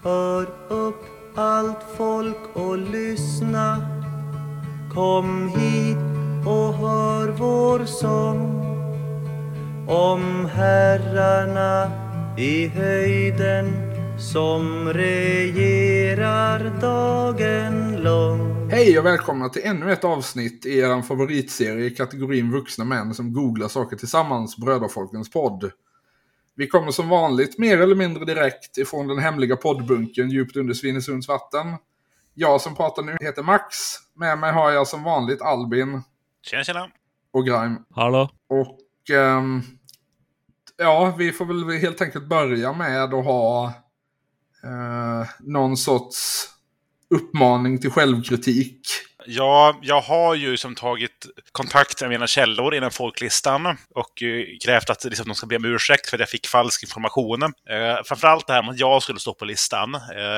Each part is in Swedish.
Hör upp allt folk och lyssna. Kom hit och hör vår sång om herrarna i höjden som regerar dagen lång. Hej och välkomna till ännu ett avsnitt i er favoritserie i kategorin vuxna män som googlar saker tillsammans, Bröderfolkens podd. Vi kommer som vanligt mer eller mindre direkt ifrån den hemliga poddbunken djupt under Svinesunds vatten. Jag som pratar nu heter Max. Med mig har jag som vanligt Albin. Tjena. Och Grime. Hallå. Och ja, vi får väl helt enkelt börja med att ha någon sorts uppmaning till självkritik. Ja, jag har ju som tagit kontakt med mina källor inom folklistan och krävt att liksom, de ska be om ursäkt för att jag fick falsk information. Framförallt det här med att jag skulle stå på listan.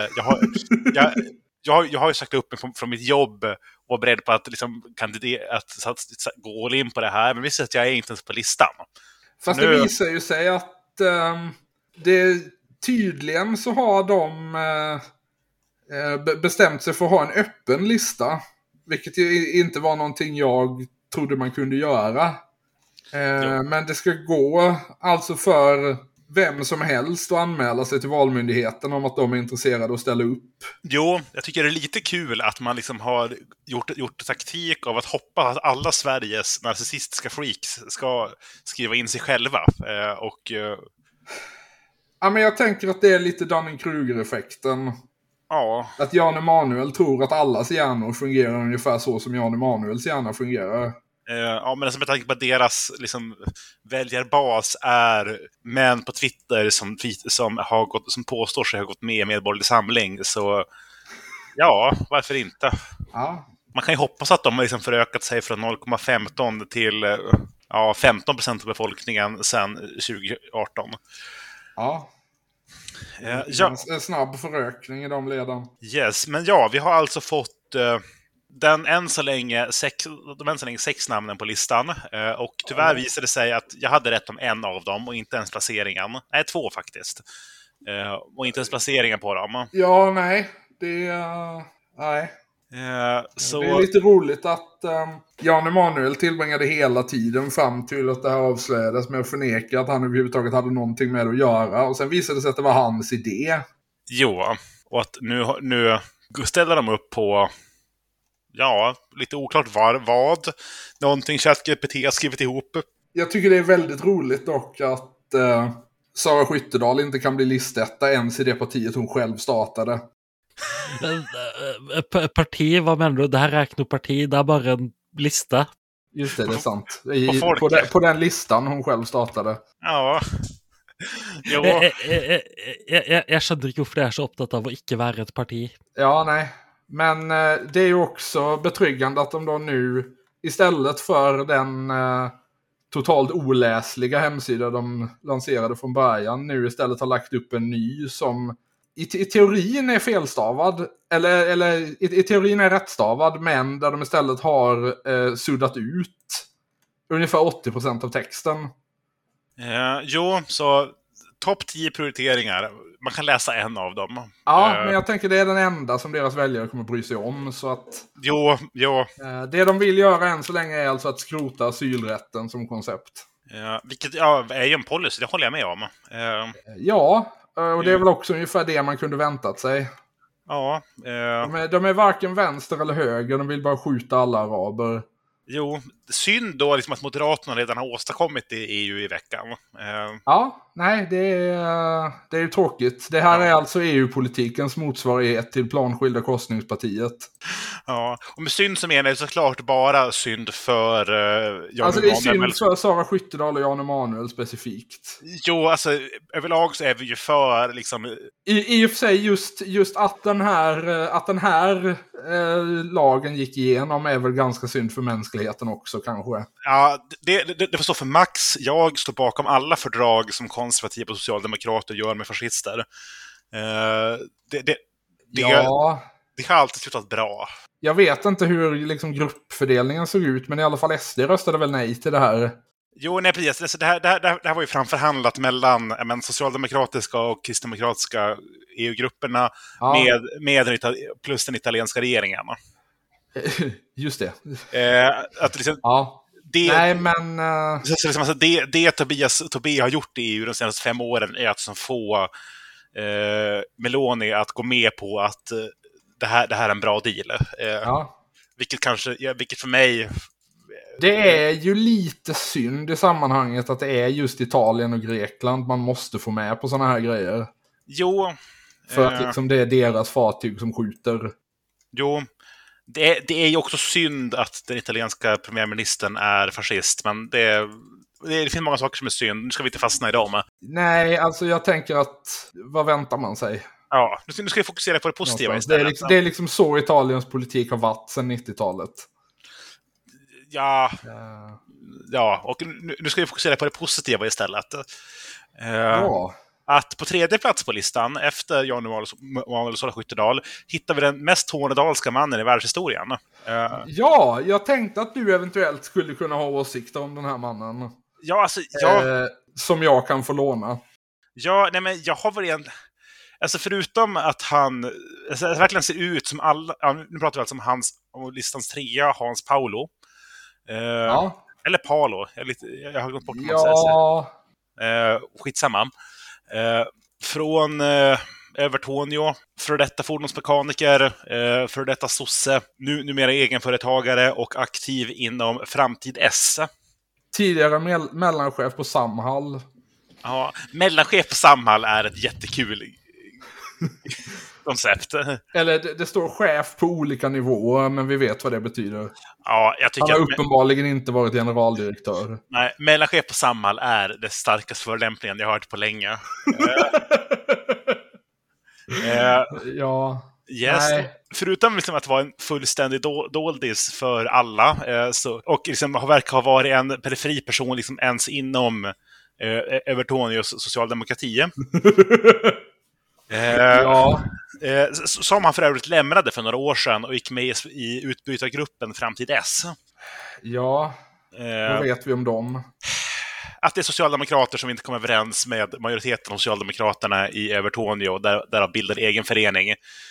Jag har ju sagt upp mig från mitt jobb och var beredd på att liksom, att gå in på det här. Men visst att jag är inte ens på listan. Fast det visar ju sig att det tydligen så har de bestämt sig för att ha en öppen lista. Vilket ju inte var någonting jag trodde man kunde göra. Men det ska gå alltså för vem som helst att anmäla sig till Valmyndigheten om att de är intresserade att ställa upp. Jo, jag tycker det är lite kul att man liksom har gjort taktik av att hoppas att alla Sveriges narcissistiska freaks ska skriva in sig själva. Ja, men jag tänker att det är lite Dunning-Kruger-effekten. Ja. Att Jan Emanuel tror att allas hjärnor fungerar ungefär så som Jan Emanuels hjärna fungerar. Ja, men med tanke på att deras liksom, väljarbas är män på Twitter som påstår sig ha gått med i Medborgerlig Samling, så ja, varför inte? Ja. Man kan ju hoppas att de har liksom förökat sig från 0,15 till 15% av befolkningen sedan 2018. Ja. En snabb förökning i de leden. Yes, men ja, vi har alltså fått de än så länge 6 namnen på listan. Och tyvärr visade det sig att jag hade rätt om en av dem och inte ens placeringen. Nej, 2 faktiskt. Och inte ens placeringen på dem. Ja, nej. Nej. Så... Det är lite roligt att Jan Emanuel tillbringade hela tiden fram till att det här avslöjades med att förneka att han överhuvudtaget hade någonting med att göra. Och sen visade det sig att det var hans idé. Jo, och att nu ställer de upp på lite oklart vad. Någonting ChatGPT har skrivit ihop. Jag tycker det är väldigt roligt dock att Sara Skyttedal inte kan bli listetta ens i det partiet hon själv startade. Parti, vad menar du? Det här räknar parti, det är bara en lista. Just det är sant. På den listan hon själv startade. Ja. Jag känner inte varför det är så upptatt av att inte vara ett parti. Ja, nej. Men det är ju också betryggande att de då nu istället för den totalt oläsliga hemsida de lanserade från början nu istället har lagt upp en ny som i teorin är felstavad eller i teorin är rättstavad, men där de istället har suddat ut ungefär 80% av texten. Så topp 10 prioriteringar. Man kan läsa en av dem. Ja, men jag tänker det är den enda som deras väljare kommer bry sig om. Så att, jo. Det de vill göra än så länge är alltså att skrota asylrätten som koncept. Vilket är ju en policy, det håller jag med om. Ja, och det är väl också ungefär det man kunde väntat sig. Ja. De är varken vänster eller höger, de vill bara skjuta alla araber. Jo, synd då liksom att Moderaterna redan har åstadkommit det i EU i veckan. Ja, nej, det är ju tråkigt. Det här är alltså EU-politikens motsvarighet till planskilda korsningspartiet. Ja, och med synd så menar jag såklart bara synd för Jan alltså det är Emanuel. synd för Sara Skyttedal och Jan Emanuel specifikt. Jo, alltså överlag så är vi ju för liksom... I och för sig just att den här lagen gick igenom är väl ganska synd för mänskligheten också kanske. Ja, det får stå för Max. Jag står bakom alla fördrag som konservativa och socialdemokrater gör med fascister. Det har alltid slutat bra. Jag vet inte hur liksom gruppfördelningen såg ut, men i alla fall SD röstade väl nej till det här. Jo, nej precis. Alltså, det här var ju framförhandlat mellan socialdemokratiska och kristdemokratiska EU-grupperna plus den italienska regeringen. Just det. Att liksom, Ja. Nej, men... det Tobé har gjort i EU de senaste 5 åren är att få Meloni att gå med på att det här är en bra deal. Vilket för mig... Det är ju lite synd i sammanhanget att det är just Italien och Grekland man måste få med på såna här grejer. Jo. För att liksom det är deras fartyg som skjuter. Jo. Det är ju också synd att den italienska premiärministern är fascist, men det finns många saker som är synd. Nu ska vi inte fastna i dem. Nej, alltså jag tänker att vad väntar man sig? Ja, nu ska vi fokusera på det positiva istället. Det är liksom så Italiens politik har varit sedan 90-talet. Ja, och nu ska vi fokusera på det positiva istället. Att på 3:e plats på listan, efter Jan Emanuel Sola Skyttedal, hittar vi den mest tornedalska mannen i världshistorien. Ja, jag tänkte att du eventuellt skulle kunna ha åsikter om den här mannen. Ja, alltså... som jag kan få låna. Ja, nej men jag har varit en... Alltså förutom att han verkligen ser ut som alla... Nu pratar vi alltså om listans 3, Hans Paolo. Eller Paolo. Jag har gått bort om man säger. Skitsamma. Från Övertorneå, för detta fordonsmekaniker, för detta sosse, numera egenföretagare och aktiv inom Framtid S. Tidigare mellanchef på Samhall. Ja, mellanchef på Samhall är ett jättekul koncept. Eller det står chef på olika nivåer, men vi vet vad det betyder. Ja, jag tycker han har uppenbarligen inte varit generaldirektör. Nej, mellanchef på Samhall är det starkaste förolämpningen jag har hört på länge. Yes. Nej. Förutom liksom att vara en fullständig doldis för alla och liksom verkar ha varit en periferiperson liksom ens inom Övertorneås socialdemokrati. Som han för övrigt lämnade för några år sedan och gick med i utbytargruppen Framtid S. Ja, vad vet vi om dem? Att det är socialdemokrater som inte kommer överens med majoriteten av socialdemokraterna i Övertorneå, där bildar egen förening.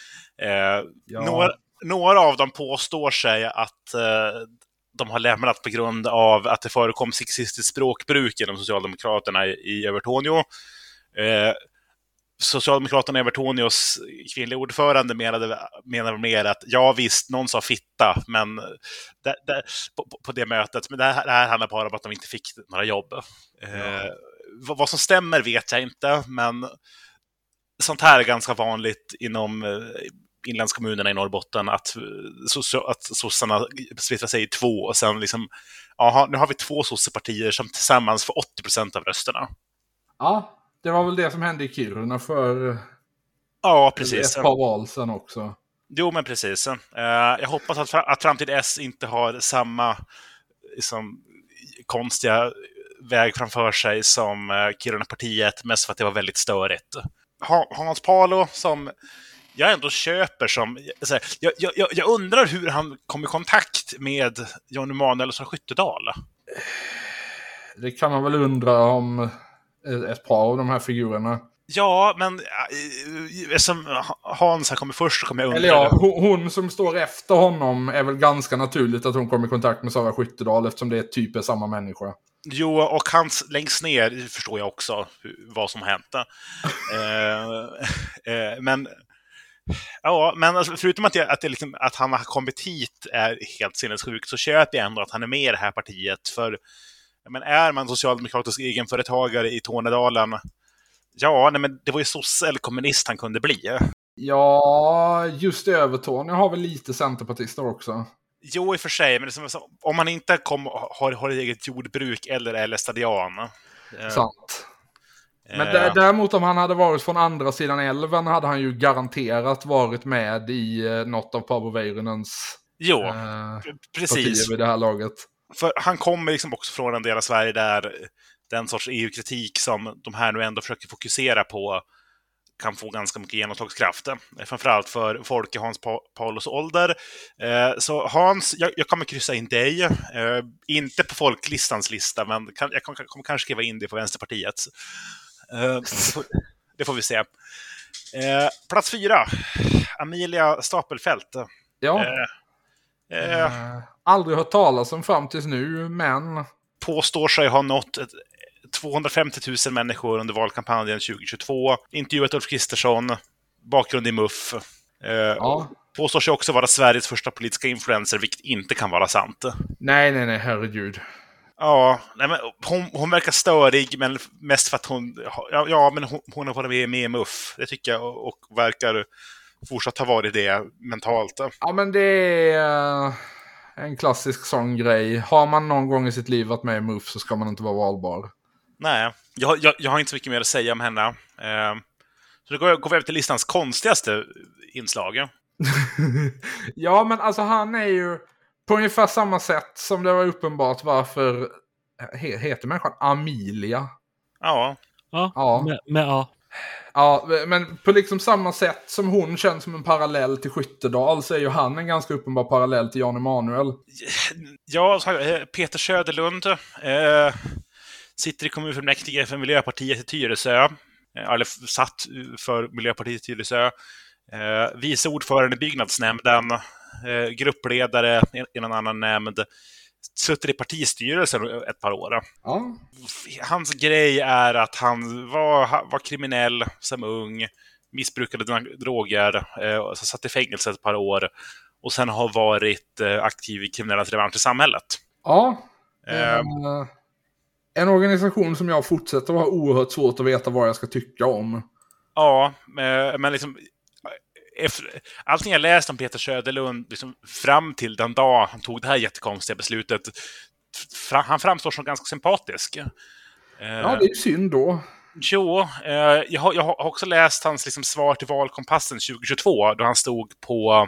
Några av dem påstår sig att de har lämnat på grund av att det förekom sexistiskt språkbruk genom socialdemokraterna i Övertorneå. Socialdemokraterna i Övertorneås kvinnliga ordförande menade mer att ja visst, någon sa fitta, men på det mötet, men det här handlar bara om att de inte fick några jobb. Vad som stämmer vet jag inte, men sånt här är ganska vanligt inom inlandskommunerna i Norrbotten, att sossarna splittrar sig i 2 och sen liksom, nu har vi 2 sossepartier som tillsammans får 80% av rösterna. Ja. Det var väl det som hände i Kiruna för precis. Ett par val sen också. Jo, men precis. Jag hoppas att Framtid S inte har samma liksom, konstiga väg framför sig som Kiruna-partiet, mest för att det var väldigt störigt. Hans Paolo, som jag ändå köper som... Jag undrar hur han kom i kontakt med Jan Emanuel Skyttedal. Det kan man väl undra om... ett par av de här figurerna. Ja, men som Hans här kommer först så kommer jag undra. Eller hon som står efter honom är väl ganska naturligt att hon kommer i kontakt med Sara Skyttedal, eftersom det är typ samma människa. Jo, och hans längst ner förstår jag också vad som hänt. Men alltså, förutom att han har kommit hit är helt sinnessjukt, så köper jag ändå att han är med i det här partiet. För men är man socialdemokratisk egenföretagare i Tornedalen, men det var ju sosse eller kommunist han kunde bli. Ja, just Övertorneå har väl lite centerpartister också. Jo, i och för sig, men om man inte har ett eget jordbruk eller är lästadian. Sant. Men däremot om han hade varit från andra sidan älven hade han ju garanterat varit med i något av Paavo Väyrynens partier vid det här laget. För han kommer liksom också från en del av Sverige där den sorts EU-kritik som de här nu ändå försöker fokusera på, kan få ganska mycket genomslagskraft. Framförallt för folk i Hans Paulus ålder. Så Hans, jag kommer kryssa in dig. Inte på folklistans lista, men jag kommer kanske skriva in det på Vänsterpartiets. Det får vi se. Plats 4. Amelia Stapelfelt. Ja. Aldrig hört talas om fram tills nu, men... Påstår sig ha nått 250 000 människor under valkampanjen 2022. Intervjuat Ulf Kristersson. Bakgrund i MUF. Påstår sig också vara Sveriges första politiska influencer, vilket inte kan vara sant. Nej, herregud. Ja, nej, men hon verkar störig, men mest för att hon har varit med i MUF. Det tycker jag, och verkar fortsatt ha varit det mentalt. Ja, men det är en klassisk sån grej. Har man någon gång i sitt liv varit med i MUF så ska man inte vara valbar. Nej, jag har inte så mycket mer att säga om henne. Så då går vi över till listans konstigaste inslag. Ja, men alltså han är ju på ungefär samma sätt som det var uppenbart varför heter människan Amelia. Ja. Med A. Ja, men på liksom samma sätt som hon känns som en parallell till Skyttedal, så är ju han en ganska uppenbar parallell till Jan Emanuel. Ja, Peter Söderlund sitter i kommunfullmäktige för Miljöpartiet i Tyresö. Eller satt för Miljöpartiet i Tyresö. Vice ordförande i byggnadsnämnden. Gruppledare i någon annan nämnd. Suttit i partistyrelsen ett par år. Ja. Hans grej är att han var kriminell som ung, missbrukade droger, så satt i fängelse ett par år och sen har varit aktiv i kriminellas revansch i samhället. Ja. En organisation som jag fortsätter att ha oerhört svårt att veta vad jag ska tycka om. Ja, men liksom allting jag läst om Peter Söderlund liksom, fram till den dag han tog det här jättekonstiga beslutet, han framstår som ganska sympatisk. Ja, det är ju synd då. Jo, jag har också läst hans liksom, svar till valkompassen 2022 då han stod på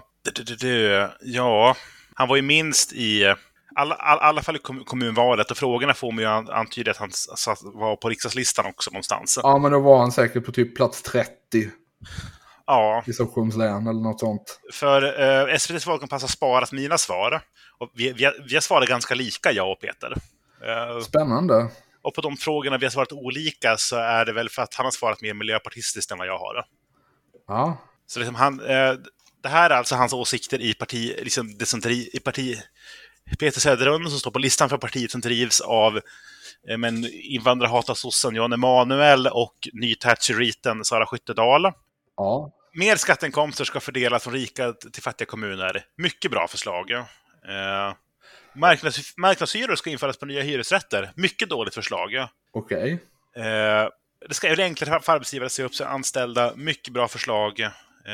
han var ju minst i alla fall i kommunvalet, och frågorna får man ju antyda att han var på riksdagslistan också någonstans. Ja, men då var han säkert på typ plats 30. Ja. I Stockholms län eller något sånt. För SVT:s valkompass har sparat mina svar. Och vi har svarat ganska lika, jag och Peter. Spännande. Och på de frågorna vi har svarat olika så är det väl för att han har svarat mer miljöpartistiskt än vad jag har. Ja. Så liksom det här är alltså hans åsikter i Peter Söderlund som står på listan för partiet som drivs av invandrarhatarsossen Jan Emanuel och nythatcheriten Sara Skyttedal. Ja. Mer skatteinkomster ska fördelas från rika till fattiga kommuner. Mycket bra förslag. Marknadshyror ska införas på nya hyresrätter. Mycket dåligt förslag. Okej. Det ska göra enklare för arbetsgivare att se upp sig anställda. Mycket bra förslag.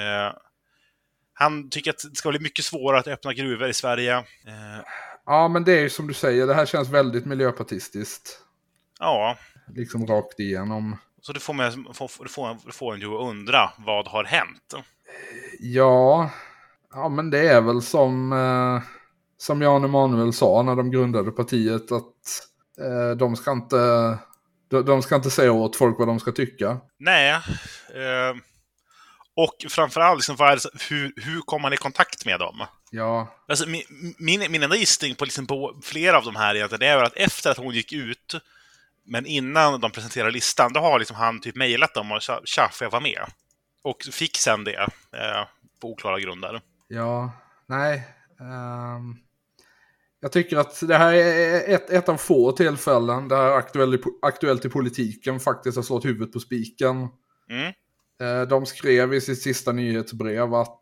Han tycker att det ska bli mycket svårare att öppna gruvor i Sverige. Ja, men det är ju som du säger. Det här känns väldigt miljöpartistiskt. Ja. Liksom rakt igenom. Så det får en ju undra vad har hänt. Ja, men det är väl som Jan Emanuel sa när de grundade partiet, att de ska inte säga åt folk vad de ska tycka. Nej. Och framförallt liksom, hur kommer man i kontakt med dem? Ja. Alltså, min enda gissning på flera av de här egentligen är att efter att hon gick ut, men innan de presenterar listan, då har liksom han typ mejlat dem och tja, får jag vara med? Och fick sen det på oklara grunder. Ja, nej. Jag tycker att det här är ett av få tillfällen där aktuellt i politiken faktiskt har slått huvudet på spiken. Mm. De skrev i sitt sista nyhetsbrev att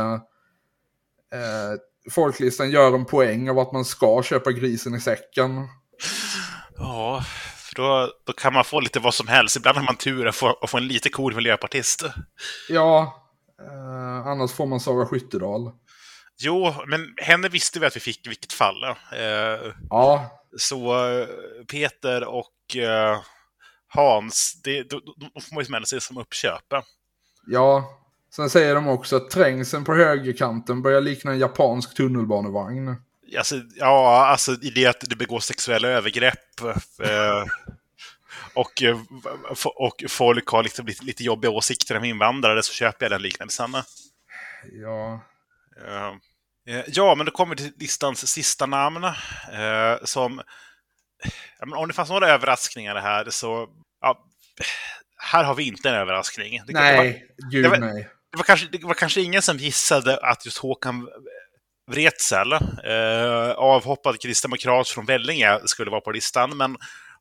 folklistan gör en poäng av att man ska köpa grisen i säcken. Ja, för då kan man få lite vad som helst. Ibland har man tur att få en lite cool miljöpartist. Ja, annars får man Sara Skyttedal. Jo, men henne visste vi att vi fick i vilket fall. Ja. Så Peter och Hans, de får man ju smälla sig som uppköp. Ja, sen säger de också att trängseln på högerkanten börjar likna en japansk tunnelbanevagn. Alltså, i det att det begås sexuella övergrepp och folk har liksom lite jobbiga åsikter om invandrare, så köper jag den liknelsen. Ja. Ja, men då kommer vi till listans sista namn. Som, om det fanns några överraskningar här, så här har vi inte en överraskning. Nej. Det var kanske ingen som gissade att just Håkan Wretzel, avhoppad kristdemokrat från Vellinge, skulle vara på listan, men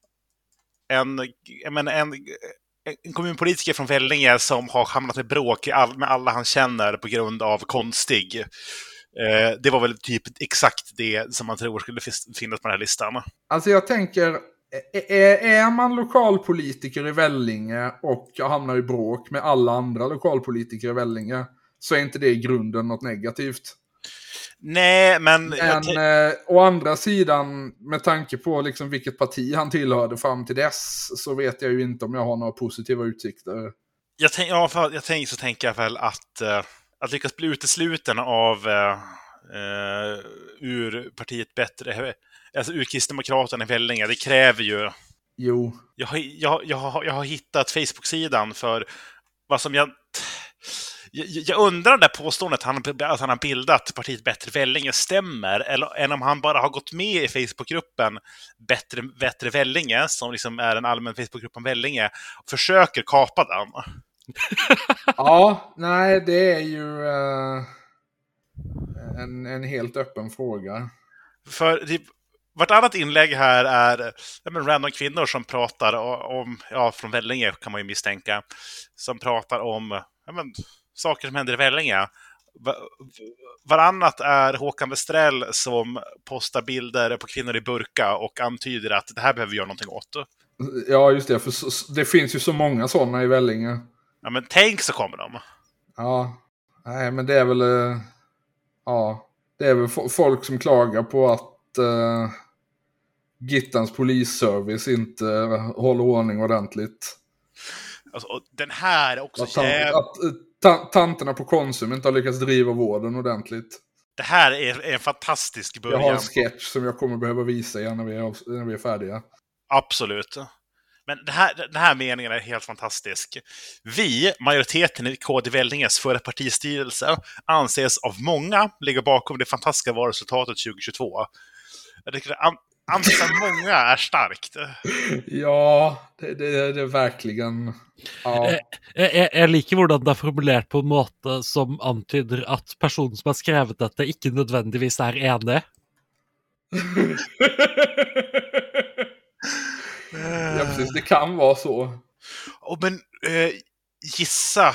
en kommunpolitiker från Vellinge som har hamnat i bråk med alla han känner på grund av konstig. Det var väl typ exakt det som man tror skulle finnas på den här listan. Alltså jag tänker, är man lokalpolitiker i Vellinge och hamnar i bråk med alla andra lokalpolitiker i Vellinge, så är inte det i grunden något negativt. Nej, men å andra sidan, med tanke på liksom vilket parti han tillhörde fram till dess, så vet jag ju inte om jag har några positiva utsikter. Jag tänker väl att lyckas bli utesluten av ur partiet bättre, alltså ur Kristdemokraterna i Vellinge, det kräver ju. Jo. Jag har hittat Facebook-sidan för vad som jag undrar där påståendet att han har bildat partiet Bättre Vellinge stämmer, eller än om han bara har gått med i Facebookgruppen Bättre Vellinge, som liksom är en allmän Facebookgrupp om Vellinge, och försöker kapa den. Ja, nej, det är ju en helt öppen fråga. För vartannat inlägg här är random kvinnor som pratar om, från Vellinge kan man ju misstänka, som pratar om saker som händer i Vellinge. Varannat är Håkan Wretzel som postar bilder på kvinnor i burka och antyder att det här behöver vi göra någonting åt. Ja, just det, för det finns ju så många sådana i Vellinge. Ja, men tänk så kommer de. Ja, nej, men det är väl det är väl folk som klagar på att Gittans polisservice inte håller ordning ordentligt. Alltså, och den här är också tanterna på Konsum inte har lyckats driva vården ordentligt. Det här är en fantastisk början. Jag har en sketch som jag kommer behöva visa när vi är färdiga. Absolut. Men den här meningen är helt fantastisk. Vi, majoriteten i KD Vellinges förra partistyrelse, anses av många ligga bakom det fantastiska valresultatet 2022. Jag tycker anses av många är starkt. Ja, det är verkligen. Ja. Jeg liker hvordan det er formulert på en måte som antyder at personen som har skrevet dette ikke nødvendigvis er enig. Ja, precis. Det kan vara så. Men gissa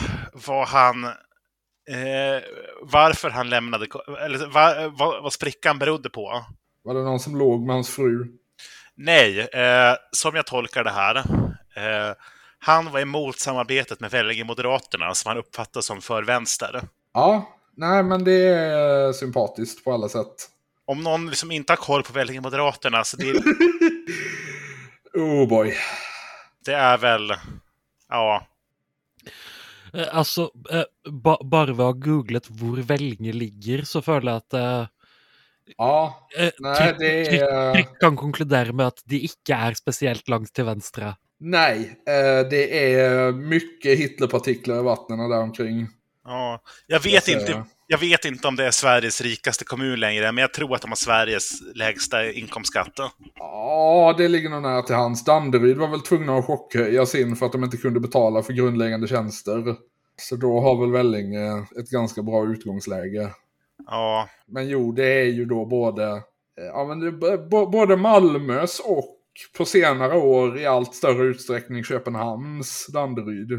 varför han lämnade, eller vad sprickan berodde på. Var det någon som låg med hans fru? Nej, som jag tolkar det här. Han var emot samarbetet med Vellinge Moderaterna, som han uppfattar som för vänster. Ja, nej, men det är sympatiskt på alla sätt. Om någon liksom inte har koll på Vellinge Moderaterna, så det oh boy. Det är väl, ja. Altså, bare ved å ha googlet hvor Vellinge ligger, så føler jeg at ja, nej, det är... Trygg kan konkludere med att de ikke är speciellt langt till venstre. Nej, det är mycket Hitlerpartiklar i vattnen där omkring. Ja, jag vet inte om det är Sveriges rikaste kommun längre, men jag tror att de har Sveriges lägsta inkomstskatt. Ja, det ligger nog nära till hans. Danderyd var väl tvungna att chockhöja sin för att de inte kunde betala för grundläggande tjänster. Så då har väl Vellinge ett ganska bra utgångsläge. Ja. Men jo, det är ju då både Malmös och på senare år i allt större utsträckning Köpenhamns Danderyd.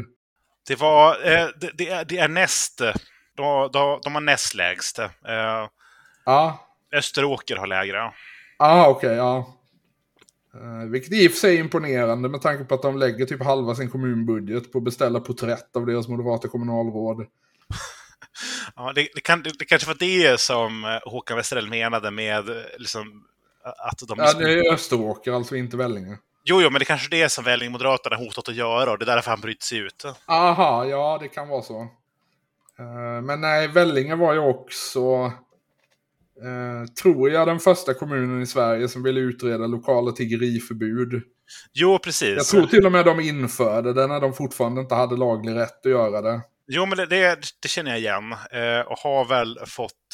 Det är näst. De har näst lägst. Ja. Österåker har lägre. Okej, ja. Vilket i och för sig är imponerande med tanke på att de lägger typ halva sin kommunbudget på att beställa porträtt av deras moderata kommunalråd. Ja, det kanske var det som Håkan Wretzel menade med liksom, att de... Ja, det är Österåker, alltså inte Vellinge. Jo, men det kanske är det som Vellinge Moderaterna hotat att göra, och det är därför han bryter sig ut. Aha, ja, det kan vara så. Men nej, Vellinge var ju också, tror jag, den första kommunen i Sverige som ville utreda lokala tiggeriförbud. Jo, precis. Jag tror till och med de införde det när de fortfarande inte hade laglig rätt att göra det. Jo, men det känner jag igen. Och har väl fått...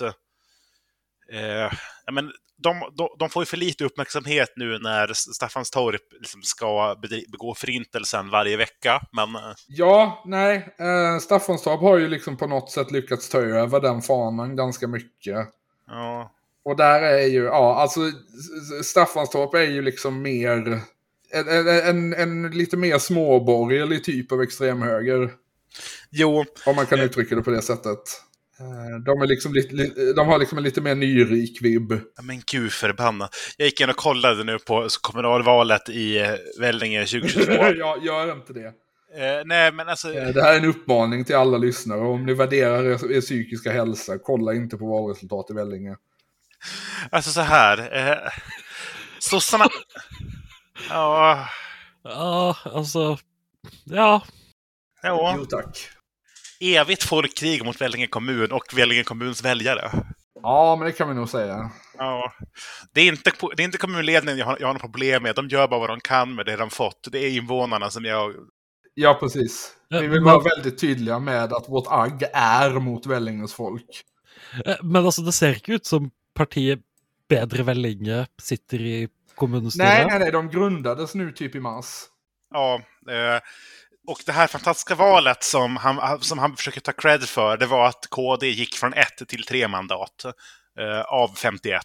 ja, men de får ju för lite uppmärksamhet nu när Staffanstorp liksom ska begå förintelsen varje vecka. Men... Ja, nej. Staffanstorp har ju liksom på något sätt lyckats ta över den fanan ganska mycket. Ja. Och där är ju, alltså Staffanstorp är ju liksom mer en lite mer småborgerlig typ av extremhöger. Jo. Om man kan uttrycka det på det sättet. De är liksom de har liksom en lite mer nyrik vibb. Men gud förbannat. Jag gick in och kollade nu på kommunalvalet i Vellinge 2022. Jag gör inte det. Nej, men alltså... Det här är en uppmaning till alla lyssnare. Om ni värderar er psykiska hälsa, kolla inte på valresultat i Vellinge. Alltså så här. Sossarna... Ja... Ja, alltså... Ja. Jo, tack. Evigt folkkrig mot Vellinge kommun och Vellinge kommuns väljare. Ja, men det kan vi nog säga. Ja. Det är inte kommunledningen jag har något problem med. De gör bara vad de kan med det de fått. Det är invånarna som jag... Ja, precis. Vi vill vara väldigt tydliga med att vårt agg är mot Vellinges folk. Men alltså det ser inte ut som partiet Bedre Vellinge sitter i kommunstyret. Nej, de grundades nu typ i mars. Ja, och det här fantastiska valet som han försöker ta cred för, det var att KD gick från 1 till 3 mandat av 51.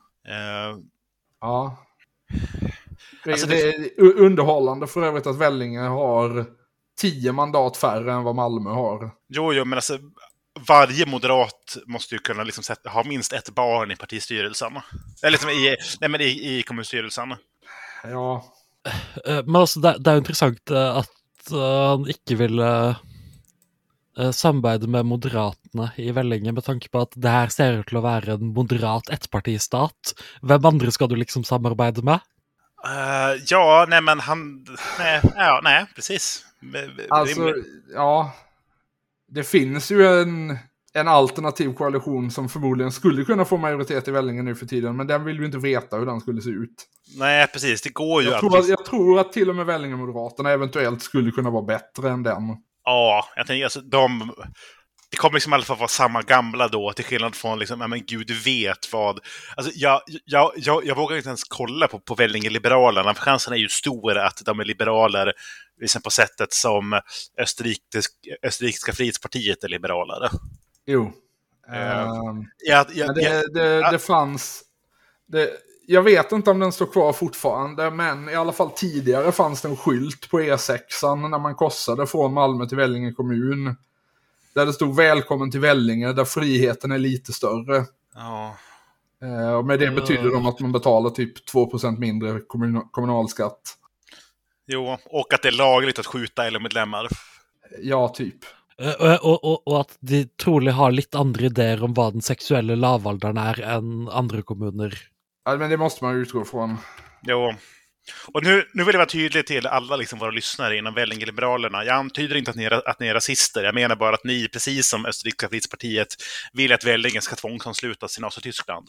Ja. Alltså det är underhållande för övrigt att Vellinge har 10 mandat färre än vad Malmö har. Jo, men alltså varje moderat måste ju kunna liksom ha minst ett barn i partistyrelsen. Eller liksom i kommunstyrelsen. Ja. Men alltså det är intressant att han inte ville samarbeta med Moderaterna i Vellinge med tanke på att det här ser ut till att vara en moderat ettpartistat. Vem andra ska du liksom samarbeta med? Nej, precis. Alltså, ja. Det finns ju en alternativ koalition som förmodligen skulle kunna få majoritet i Vellinge nu för tiden, men den vill ju inte veta hur den skulle se ut. Nej, precis. Det går ju jag tror att till och med Vellinge-moderaterna eventuellt skulle kunna vara bättre än den. Ja, jag tänker alltså det kommer liksom i alla fall vara samma gamla då, till skillnad från liksom, men gud, du vet vad. Alltså, jag vågar inte ens kolla på Vellinge-liberalerna, för chansen är ju stor att de är liberaler liksom på sättet som Österrikiska Frihetspartiet är liberalare. Jo. Men det fanns... Jag vet inte om den står kvar fortfarande, men i alla fall tidigare fanns det en skylt på E6 när man korsade från Malmö till Vellinge kommun. Där det stod välkommen till Vellinge, där friheten är lite större. Ja. Och med det betyder det att man betalar typ 2% mindre kommunalskatt. Jo, och att det är lagligt att skjuta eller medlemmar. Ja, typ. Och att de troligen har lite andra idéer om vad den sexuella lavåldern är än andra kommuner. Ja, men det måste man utgå från. Jo. Och nu vill jag vara tydlig till alla liksom våra lyssnare inom Vellinge-liberalerna. Jag antyder inte att ni är rasister. Jag menar bara att ni, precis som Österrikiska Frihetspartiet, vill att Vellinge ska tvångsanslutas till Nazityskland.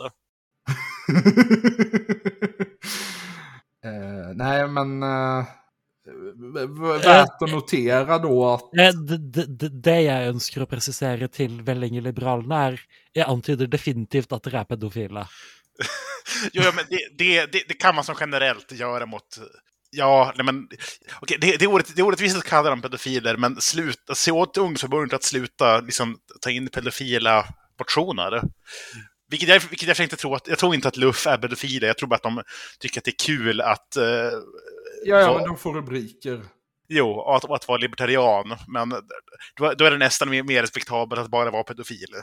Nej, men... värt att notera då att... Det jag önskar att precisera till Vellinge-liberalerna är... Jag antyder definitivt att det är pedofila. Jo, men det kan man som generellt göra mot... Ja, nej men... Okej, det är orättvist att kalla dem pedofiler, men se åt ungdomsförbundet att sluta liksom, ta in pedofila motioner. Vilket jag inte tror att... Jag tror inte att Luff är pedofiler. Jag tror bara att de tycker att det är kul att... men de får rubriker. Jo, att vara libertarian. Men då är det nästan mer respektabelt att bara vara pedofil.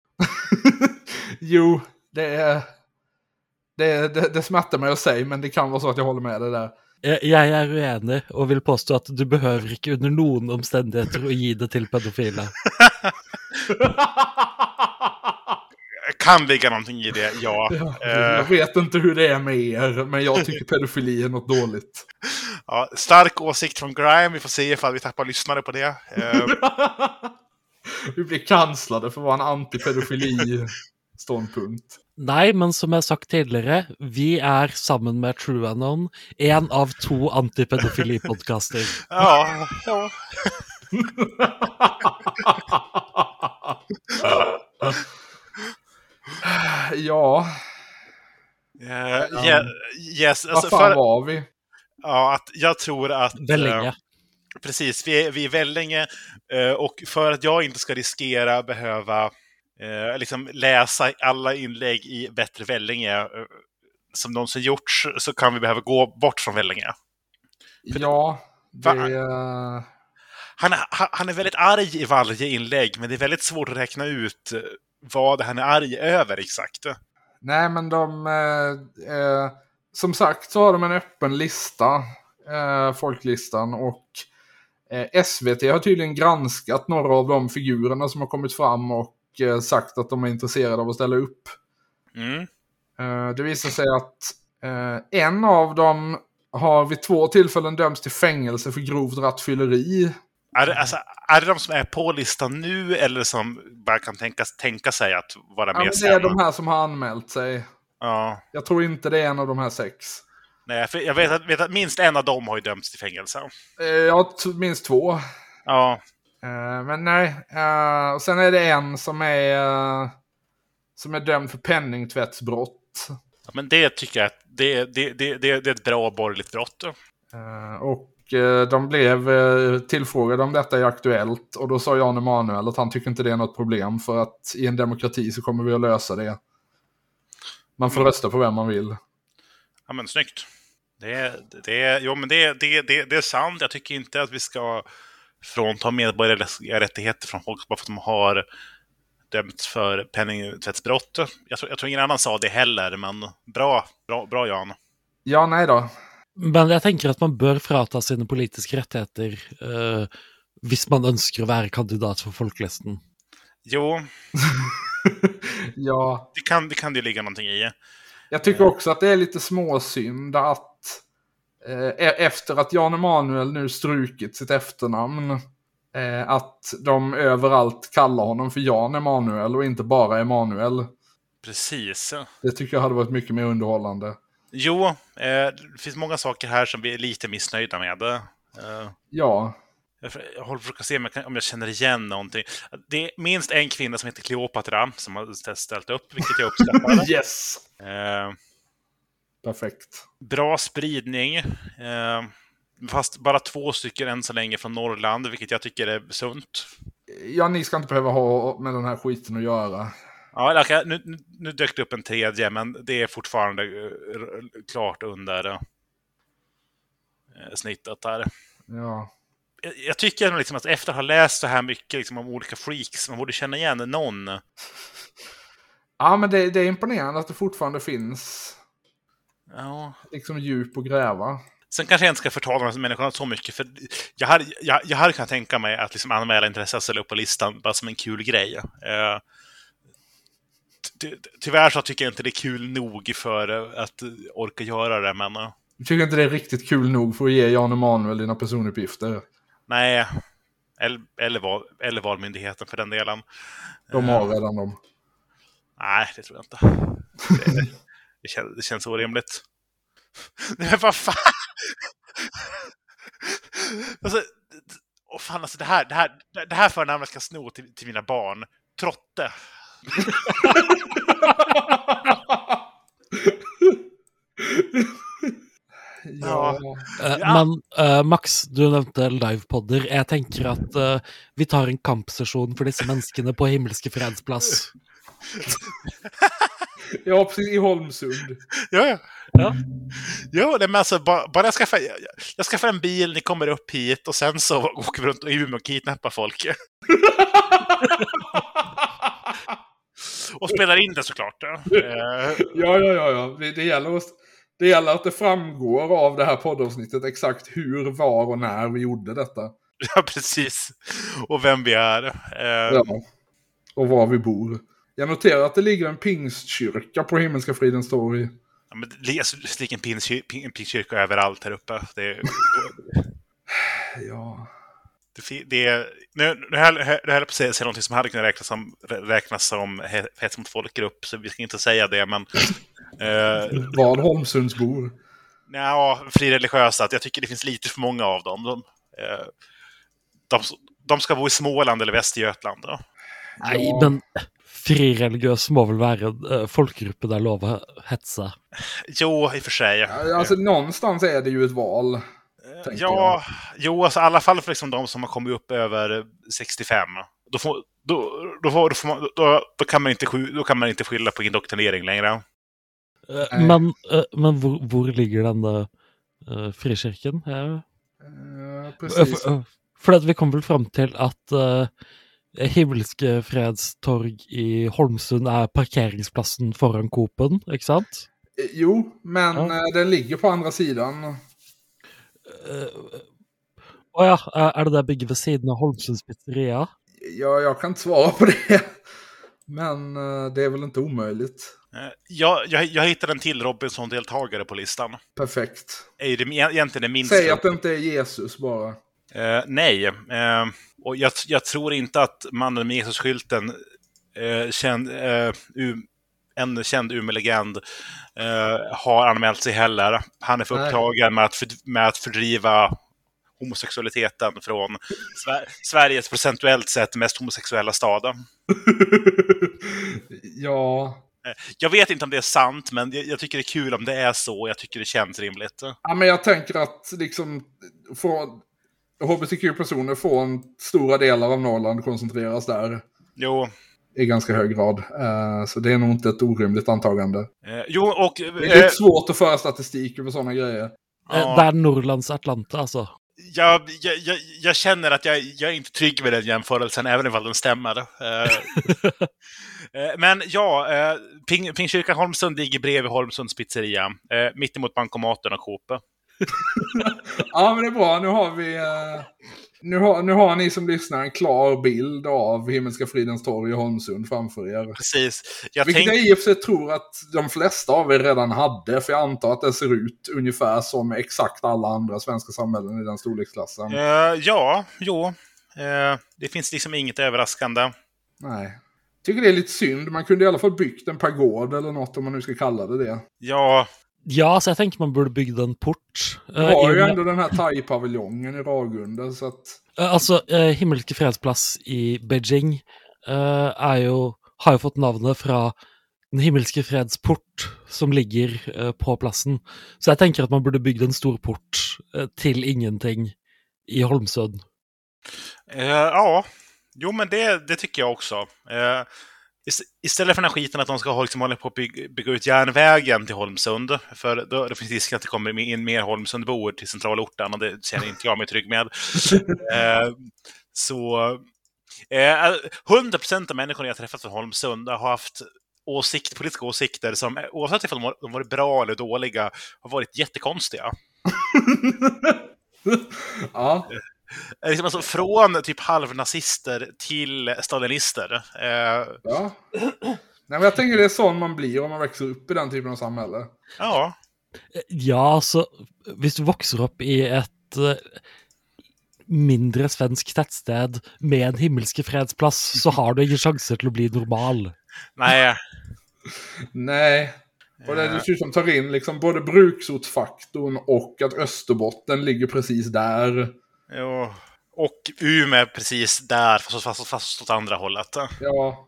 Jo, det smärtar mig att säga, men det kan vara så att jag håller med det där. Jag är uenig och vill påstå att du behöver inte under någon omständigheter att ge det till pedofila. Kan ligga någonting i det, ja. Jag vet inte hur det är med er, men jag tycker pedofili är något dåligt. Ja, stark åsikt från Grime. Vi får se ifall vi tappar lyssnare på det. Vi blir kanslade för att vara en antipedofili-ståndpunkt. Nej, men som jag sagt tidigare, vi är samman med TrueAnon en av 2 antipedofili-podcaster. Ja. Ja, Yes, alltså vad fan var vi? Ja, att jag tror att... Vällinge. Precis, vi är Vällinge. Och för att jag inte ska riskera behöva liksom läsa alla inlägg i Bättre Vällinge som någonsin gjorts, så kan vi behöva gå bort från Vällinge. Ja, Han är väldigt arg i varje inlägg, men det är väldigt svårt att räkna ut vad han är arg över exakt. Nej, men som sagt så har de en öppen lista, folklistan, och SVT har tydligen granskat några av de figurerna som har kommit fram och sagt att de är intresserade av att ställa upp. Det visar sig att en av dem har vid 2 tillfällen dömts till fängelse för grovt rattfylleri. Är det de som är på listan nu, eller som bara kan tänka sig att vara med sen? Det är de här som har anmält sig. Ja. Jag tror inte det är en av de här 6. Nej, för jag vet att minst en av dem har ju dömts till fängelse. Minst 2. Ja. Men nej. Och sen är det en som är dömd för penningtvättsbrott. Ja, men det tycker jag att det är ett bra borgerligt brott. Och de blev tillfrågade om detta är aktuellt. Och då sa Jan Emanuel att han tycker inte det är något problem, för att i en demokrati så kommer vi att lösa det. Man får rösta på vem man vill. Ja, men snyggt. Det är sant. Jag tycker inte att vi ska frånta medborgerliga rättigheter från folk bara för att de har dömts för penningtvättsbrott. Jag tror ingen annan sa det heller, men bra Jan. Ja, nej då. Men jag tänker att man bör frata sina politiska rättigheter hvis man önskar att vara kandidat för folklisten. Jo. Ja. Det kan ju ligga någonting i. Jag tycker också att det är lite småsynd att efter att Jan Emanuel nu strukit sitt efternamn, att de överallt kallar honom för Jan Emanuel och inte bara Emanuel. Precis. Det tycker jag hade varit mycket mer underhållande. Jo, det finns många saker här som vi är lite missnöjda med. Ja. Jag håller på att se om jag känner igen någonting. Det är minst en kvinna som heter Kleopatra som har ställt upp, vilket jag uppskattar. Yes! Perfekt. Bra spridning. Fast bara 2 stycken än så länge från Norrland, vilket jag tycker är sunt. Ja, ni ska inte behöva ha med den här skiten att göra. Ja, nu dök det upp en 3:e, men det är fortfarande klart under snittet här. Ja. Jag tycker liksom att efter att ha läst så här mycket liksom om olika freaks, man borde känna igen någon. Ja, men det är imponerande att det fortfarande finns liksom djup och gräva. Sen kanske jag inte ska förtala de här människorna så mycket, för jag hade kunnat tänka mig att liksom anmäla intresse och ställa upp på listan bara som en kul grej. Tyvärr så tycker jag inte det är kul nog för att orka göra det, men... Jag tycker inte det är riktigt kul nog för att ge Jan Emanuel dina personuppgifter. Nej. Eller Valmyndigheten för den delen. De har redan dem. Nej, det tror jag inte. Det känns orimligt. Nej, men vad fan? Alltså, det här förnamnet ska sno till mina barn. Trotte. Ja. Men Max, du nämnde livepodder. Jag tänker att vi tar en kampsession för dessa människorna på Himmelske fredsplats. Ja, precis, i Holmsund. Ja, men alltså, bara jag skaffar en bil, ni kommer upp hit och sen så åker vi runt i Umeå och kidnappar folk. Och spelar in det såklart. Ja. Det gäller att det framgår av det här poddavsnittet exakt hur, var och när vi gjorde detta. Ja, precis. Och vem vi är. Ja. Och var vi bor. Jag noterar att det ligger en pingstkyrka på Himmelska fridens torg. Ja, men det ligger en pingstkyrka överallt här uppe. Det är... Ja. Nu höll jag på att säga något som hade kunnat räknas som hets mot folkgrupp, så vi ska inte säga det, men... Vad Holmsundsbor? Ja, frireligiösa. Jag tycker det finns lite för många av dem. De ska bo i Småland eller Västergötland. Då. Nej, men frireligiös må väl vara folkgrupper där lov att hetsa. Jo, i och för sig. Alltså någonstans är det ju ett val. Ja, jo, alltså i alla fall för liksom de som har kommit upp över 65. Då kan man inte skylla på indoktrinering längre. Men var ligger den där frikyrkan? Precis. För att vi kom väl fram till att Himmelske fredstorg i Holmsund är parkeringsplatsen föran Copen, inte sant? Jo, men den ligger på andra sidan. Är det där bygget vid sidan av Holmsunds pizzeria? Ja, jag kan inte svara på det. Men det är väl inte omöjligt. Jag hittade en till Robinson-deltagare på listan. Perfekt. Är det egentligen det minst... Säg att det inte är Jesus bara. Nej. Och jag tror inte att mannen med Jesus-skylten, en känd Umeå-legend, har anmält sig heller. Han är för upptagen med att fördriva homosexualiteten från Sveriges procentuellt sett mest homosexuella stad. Ja. Jag vet inte om det är sant, men jag tycker det är kul om det är så. Jag tycker det känns rimligt. Ja, men jag tänker att liksom HBTQ-personer från stora delar av Norrland koncentreras där. Jo. I ganska hög grad. Så det är nog inte ett orimligt antagande. Och det är lite svårt att föra statistik över sådana grejer. Där Norrlands Atlanta alltså. Jag känner att jag är inte trygg med den jämförelsen, även om den stämmer. Men ja, Pingstkyrkan Holmsund ligger bredvid Holmsunds pizzeria. Mitt emot bankomaten och Coop. Ja, men det är bra. Nu har vi... Nu har ni som lyssnar en klar bild av Himmelska fridens torg i Holmsund framför er. Precis. Vilket jag i och för sig tror att de flesta av er redan hade. För jag antar att det ser ut ungefär som exakt alla andra svenska samhällen i den storleksklassen. Det finns liksom inget överraskande. Nej. Tycker det är lite synd. Man kunde i alla fall byggt en pagod eller något, om man nu ska kalla det. Ja, så jag tänker man borde bygga en port. Det var ju ändå den här thai-paviljongen i Ragunda, så att... Alltså, Himmelske fredsplats i Beijing har ju fått namnet från den Himmelske fredsport som ligger på platsen. Så jag tänker att man borde bygga en stor port till ingenting i Holmsund. Jo, men det tycker jag också. Istället för den här skiten att de ska hålla på att bygga ut järnvägen till Holmsund, för då finns risken att det kommer in mer Holmsundbor till centralorten, och det känner inte jag mig trygg med. 100% av människorna jag träffat från Holmsund har haft politiska åsikter som, oavsett om de varit bra eller dåliga, har varit jättekonstiga. Ja. Liksom alltså från typ halvnazister till stalinister. Ja. Nej, men jag tänker det är sån man blir om man växer upp i den typen av samhälle. Ja. Ja, så hvis du växer upp i ett mindre svensk tettsted med en himmelske fredsplats, så har du ingen chanser till att bli normal. Nej. Och det dessutom tar in liksom både bruksortsfaktorn och att Österbotten ligger precis där. Jo. Och Umeå precis där, fast åt andra hållet. Ja.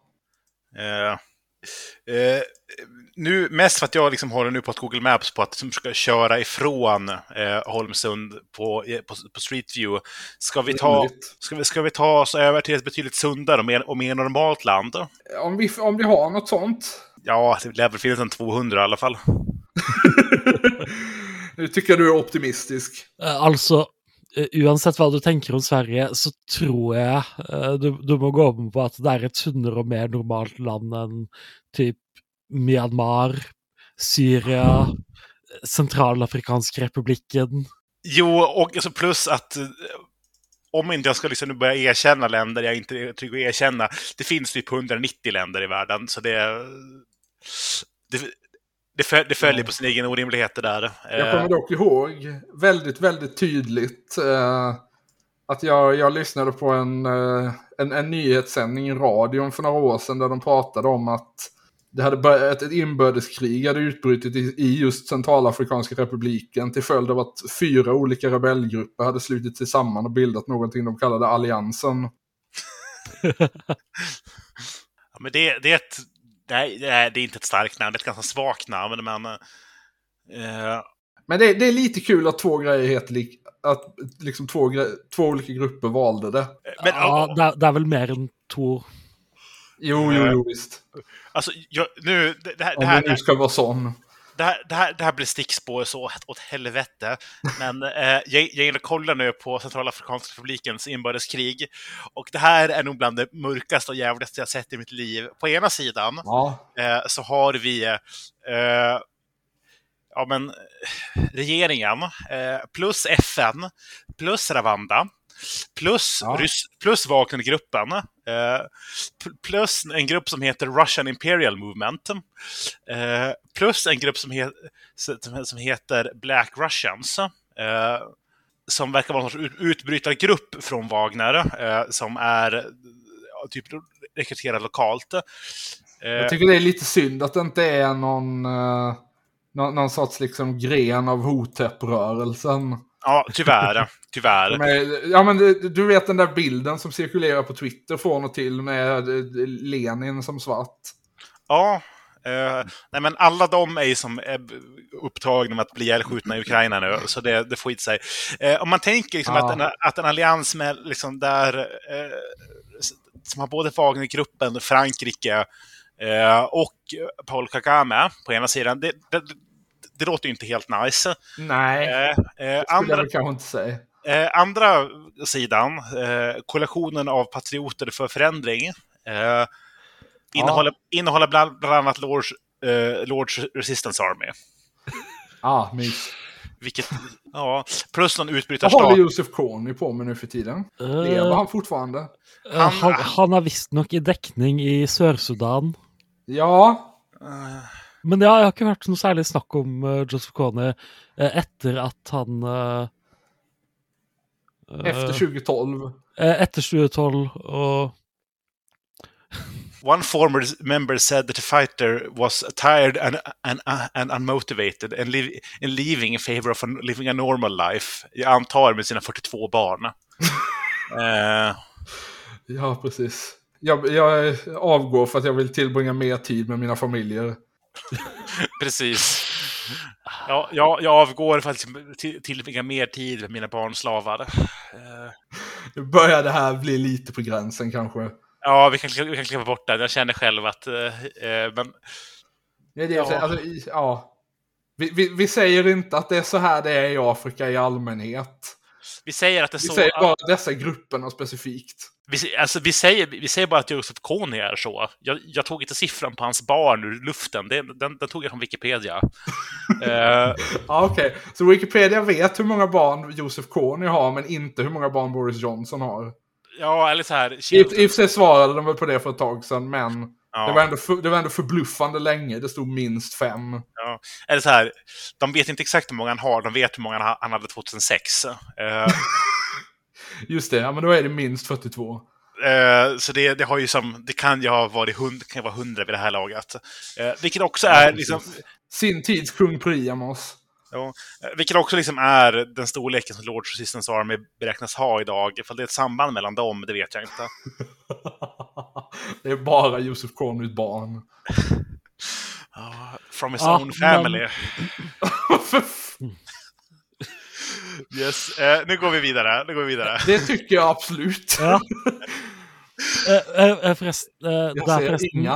Nu mest för att jag liksom håller nu på att Google Maps på att försöka köra ifrån Holmsund på Street View. Ska vi ta oss över till ett betydligt sundare och mer normalt land? Om vi har något sånt. Ja, det lär väl finnas en 200 i alla fall. Nu tycker jag du är optimistisk. Alltså, uansett vad du tänker om Sverige, så tror jag du må gå om på att det är ett sundare och mer normalt land än typ Myanmar, Syria, Centralafrikanska republiken. Jo, och alltså plus att om inte jag ska liksom nu börja erkänna länder jag inte är trygg att erkänna, det finns typ 190 länder i världen, så det följer på sin egen orimligheter där. Jag kommer dock ihåg väldigt, väldigt tydligt att jag lyssnade på en nyhetssändning i radion för några år sedan där de pratade om att det hade börjat, ett inbördeskrig hade utbrutit i just Centralafrikanska republiken till följd av att 4 olika rebellgrupper hade slutit sig samman och bildat någonting de kallade Alliansen. Ja, men det är inte ett starkt namn, det är ett ganska svagt namn, Men det är lite kul att 2 grejer heter att liksom 2 olika grupper valde det. Men, Ja, det är väl mer än 2. Jo, visst. Alltså, nu, Om det nu ska vara sån. Det här blir stickspår så åt helvete. Men jag kollar nu på Centralafrikanska republikens inbördeskrig. Och det här är nog bland det mörkaste och jävligaste jag sett i mitt liv. På ena sidan så har vi regeringen plus FN plus Rwanda plus Wagnergruppen plus en grupp som heter Russian Imperial Movement plus en grupp som heter Black Russians som verkar vara en utbrytargrupp från Wagner som är typ rekryterad lokalt. Jag tycker det är lite synd att det inte är någon sorts liksom gren av Hotep-rörelsen. Ja, tyvärr. Ja, men du vet den där bilden som cirkulerar på Twitter från och till med Lenin som svart. Ja. Nej, men alla de är ju som är upptagna med att bli ihjälskjutna i Ukraina nu, så det får inte sig. Om man tänker liksom att en allians med liksom där som har både Wagnergruppen, Frankrike och Paul Kagame på ena sidan, det låter ju inte helt nice. Nej, det skulle jag kanske inte säga. Andra sidan, koalitionen av patrioter för förändring, innehåller bland annat Lord's Resistance Army. Mys. Vilket, plus någon utbrytarstat. Vad håller Josef Kony på med nu för tiden? Lever han fortfarande? Han har visst nog i täckning i Sør-Sudan. Ja. Men jag har inte hört något särskilt snack om Joseph Kony efter att han... efter 2012. Efter 2012 och... One former member said that the fighter was tired and unmotivated and leaving in favor of living a normal life. Jag antar med sina 42 barn. Ja, precis. Jag avgår för att jag vill tillbringa mer tid med mina familjer. Precis. Jag avgår för att tillbringa mer tid med mina barnslavar. Nu börjar det här bli lite på gränsen kanske. Ja, vi kan kliva bort det. Jag känner själv att... men... Vi säger inte att det är så här det är i Afrika i allmänhet. Vi säger att det är så... Vi säger bara dessa grupperna specifikt. Vi säger bara att Joseph Kony är så. Jag tog inte siffran på hans barn ur luften. Den tog jag från Wikipedia. Okej. Så Wikipedia vet hur många barn Joseph Kony har, men inte hur många barn Boris Johnson har. Ja, eller så här... I och för sig svarade de väl på det för ett tag sedan, men det var ändå förbluffande länge. Det stod minst 5. Ja. Eller så här, de vet inte exakt hur många han har, de vet hur många han hade 2006. Just det, ja, men då är det minst 42. Så det har ju det kan ju ha varit 100 vid det här laget. Vilket också är liksom... Sin tids kung Priamos. Ja, vilket också liksom är den storleken som Lord's Resistance Army beräknas ha idag. Ifall det är ett samband mellan dem, det vet jag inte. Det är bara Joseph Konys barn. From his own family. Yes, nu går vi vidare. Det tycker jag absolut. Ja. Förresten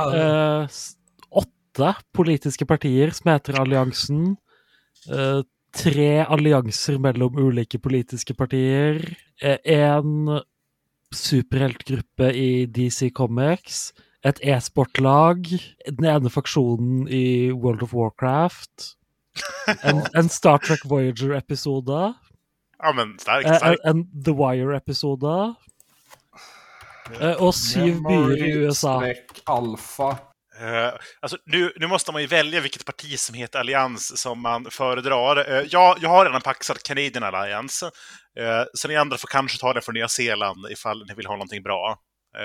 8 politiska partier som heter Alliansen. 3 allianser mellan olika politiska partier. En superheltgruppe i DC Comics. Ett e-sportlag. Den ena faktionen i World of Warcraft. En Star Trek Voyager-episode. Ja, men starkt. En The Wire-episode. Och 7 byer i USA. Alpha. Alltså, nu måste man ju välja vilket parti som heter Allians som man föredrar. Jag har redan paxat Canadian Alliance. Så ni andra får kanske ta det från Nya Zeeland ifall ni vill ha någonting bra.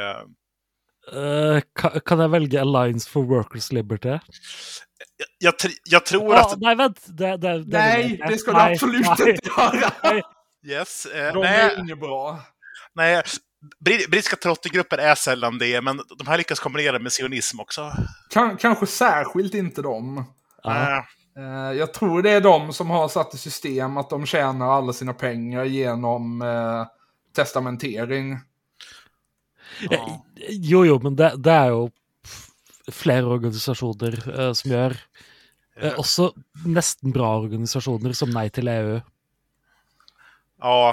Kan jag välja Alliance for Workers' Liberty? Jag tror att... Nej, vänta. Nej, det ska du absolut inte göra. Yes. De är inget bra. Nej, brittiska trottiggrupper är sällan det, men de här lyckas kombinera med sionism också. Kanske särskilt inte dem. Ja. Jag tror det är de som har satt i system att de tjänar alla sina pengar genom testamentering. Ja. Jo, men det är ju flera organisationer som gör. Också nästan bra organisationer som Nej till EU. Ja,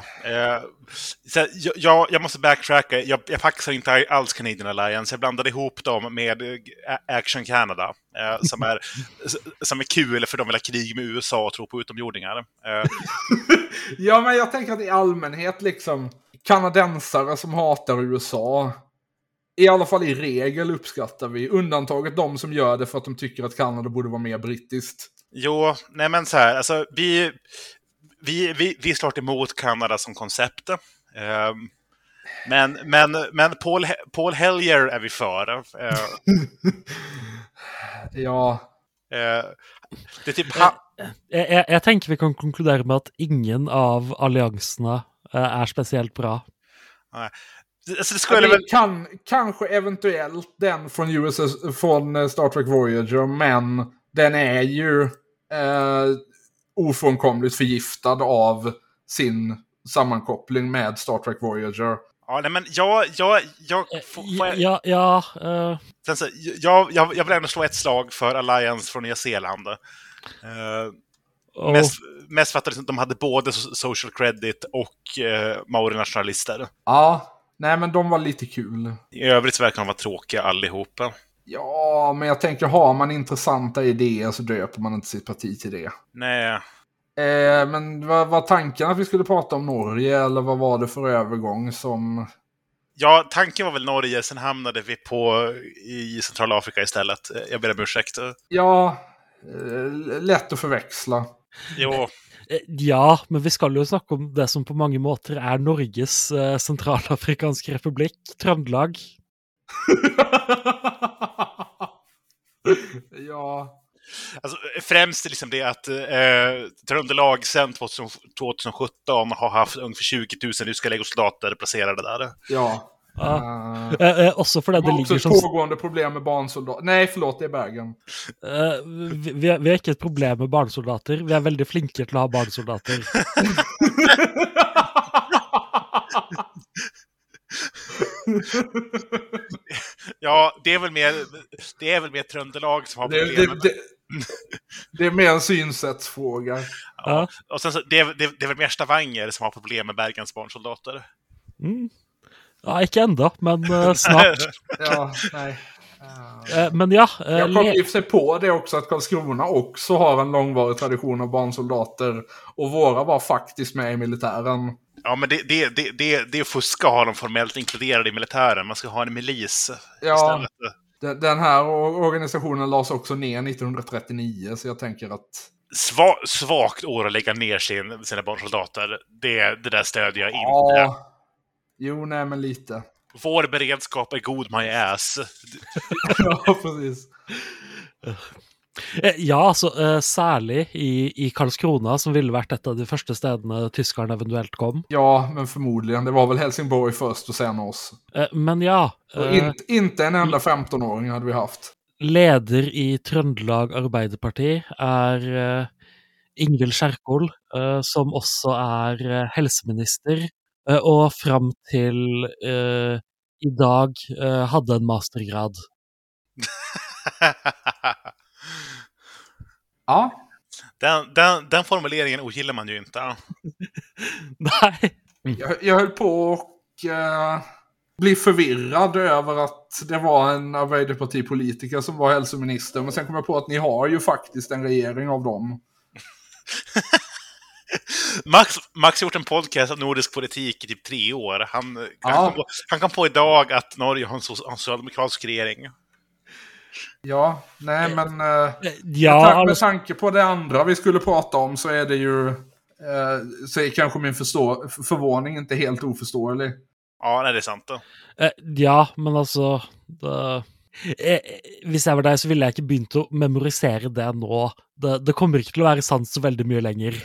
jag måste backtracka. Jag paxar inte alls Canadian Alliance. Jag blandade ihop dem med Action Canada. Som är kul för de vill ha krig med USA och tro på utomjordingar. Ja, men jag tänker att i allmänhet liksom kanadensare som hatar USA, i alla fall i regel uppskattar vi. Undantaget de som gör det för att de tycker att Kanada borde vara mer brittiskt. Jo, nej men så här, alltså vi är klart emot Kanada som koncept. Men Paul Hellyer är vi för. Ja. Det är typ jag tänker vi kan konkludera med att ingen av allianserna är speciellt bra. Alltså det skulle väl... Kanske eventuellt den från från Star Trek Voyager, men den är ju ofrånkomligt förgiftad av sin sammankoppling med Star Trek Voyager. Ja, nej, men jag vill ändå slå ett slag för Alliance från Nya Zeeland. Mest för att de hade både social credit och Maori-nationalister. Ja, nej men de var lite kul. I övrigt verkar de vara tråkiga allihopa. Ja, men jag tänker, har man intressanta idéer så döper man inte sitt parti till det. Nej. Men var tanken att vi skulle prata om Norge, eller vad var det för övergång som... Ja, tanken var väl Norge, sen hamnade vi i Centralafrika istället. Jag ber om ursäkt. Ja, lätt att förväxla. Jo. Ja, men vi ska ju snacka om det som på många måter är Norges centralafrikanska republik, Trøndelag. Ja. Alltså, främst liksom det att Trøndelag sedan 2017 har haft ungefär 20 000 ryska legosoldater placerade där. Ja. Också för det ligger som... pågående problem med barnsoldater. Nej, förlåt, det är Bergen. Vi har inte ett problem med barnsoldater. Vi är väldigt flinka till att ha barnsoldater. Ja, det är väl mer Trøndelag som har problem. Det är mer en synsättsfråga. Ja. Och sen så, det är väl mer Stavanger som har problem med Bergens barnsoldater. Mm. Ja, inte ändå, men snart. Ja, nej. Men ja. Jag kom ju sig på det också, att Karlskrona också har en långvarig tradition av barnsoldater. Och våra var faktiskt med i militären. Ja, men det är fuska att ha dem formellt inkluderade i militären. Man ska ha en milis istället. Den här organisationen lades också ner 1939, så jag tänker att... Svagt år att lägga ner sina barnsoldater. Det där stödjer jag inte. Ja. Jo, nej, men lite. Vår beredskap är god, my ass. Ja, precis. Ja, alltså särskilt i Karlskrona som ville varit ett av de första städerna tyskarna eventuellt kom. Ja, men förmodligen. Det var väl Helsingborg först och sen oss. Men ja. Inte en enda 15-åring hade vi haft. Leder i Trøndelag Arbeiderparti är Ingvild Kjerkol, som också är hälsominister. Och fram till idag hade en mastergrad. Ja. Den formuleringen ogillar man ju inte. Nej. Jag höll på och bli förvirrad över att det var en Arbeiderpartipolitiker som var hälsominister. Men sen kom jag på att ni har ju faktiskt en regering av dem. Max har gjort en podcast om nordisk politik i typ 3 år. Han kom på idag att Norge har en socialdemokratisk regering. Ja, nej men Ja, med tanke på det andra vi skulle prata om så är det ju så är kanske min förvåning inte helt oförståelig. Ja, nej, det är sant. Då. ja, men altså hvis jeg var deg, så ville jeg ikke begynt å memorisere det nå. Det kommer ikke til å være sant så veldig mye lenger.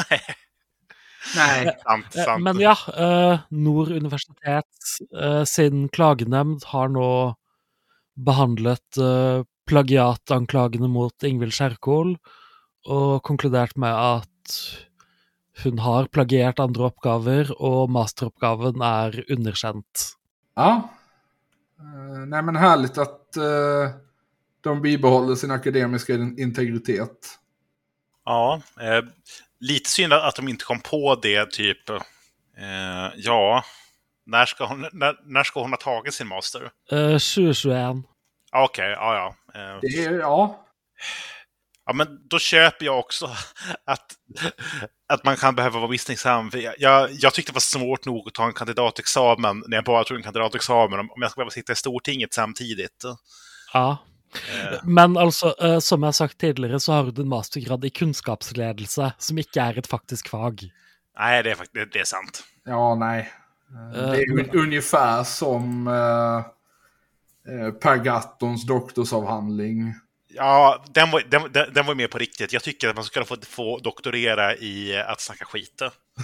Nej. Sant. Men ja, Nord universitet sin klagenemnd har nå behandlet plagiatanklagene mot Ingvild Kjerkol, og konkludert med at hun har plagiert andre oppgaver, og masteroppgaven er underkjent. Ja. Nej men härligt att de bibehåller sin akademiska integritet. Ja, lite synd att de inte kom på det typ. Ja, när ska hon ha tagit sin master? 2021. Okej, ja. Det är, ja. Ja, men då köper jag också att man kan behöva vara misstänksam. För jag tyckte det var svårt nog att ta en kandidatexamen när jag bara tog en kandidatexamen om jag ska behöva sitta i Stortinget samtidigt. Ja. Men altså, som jeg har sagt tidligere, så har du en mastergrad i kunnskapsledelse, som ikke er et faktisk fag. Nej, det är sant. Ja, nej. Det är ungefär som Per Gattons doktorsavhandling. Ja, den var mer på riktigt. Jag tycker att man ska få doktorera i att snacka skit.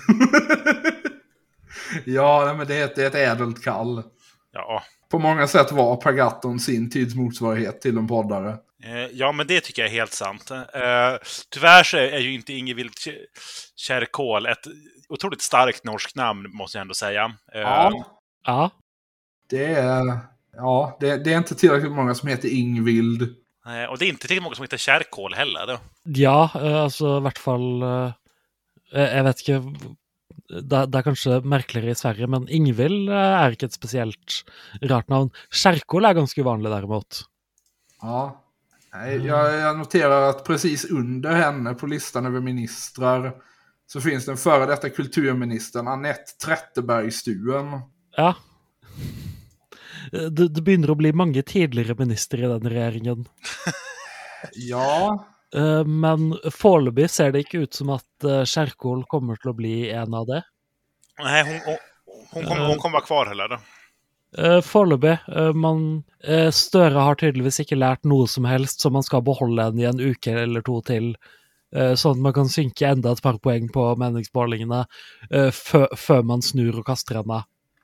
Ja, men det är ett ädelt kall. Ja. På många sätt var Per Gatton sin tids motsvarighet till en poddare. Ja, men det tycker jag är helt sant. Tyvärr så är ju inte Ingvild Kjerkol ett otroligt starkt norskt namn, måste jag ändå säga. Ja. Det är inte tillräckligt många som heter Ingvild. Och det är inte tillräckligt många som heter Kjerkol heller. Då. Ja, altså i hvert fall jeg vet ikke, det er kanskje merkeligere i Sverige, men Ingvild er ikke et spesielt rart navn. Kjerkol er ganske vanlig derimot. Ja, jag noterar att precis under henne på listan över ministrar så finns den före detta kulturministern Annette Trettebergstuen. Ja. Det begynner å bli mange tidligere minister i den regjeringen. Ja. Men foreløpig ser det ikke ut som at Kjerkol kommer til å bli en av det. Nej, hon kommer vara kvar heller. Då. Foreløpig. Støre har tydeligvis ikke lært noe som helst, så man skal beholde henne i en uke eller to til, sånn at man kan synke enda et par poeng på meningsmålingene før man snur og kaster henne.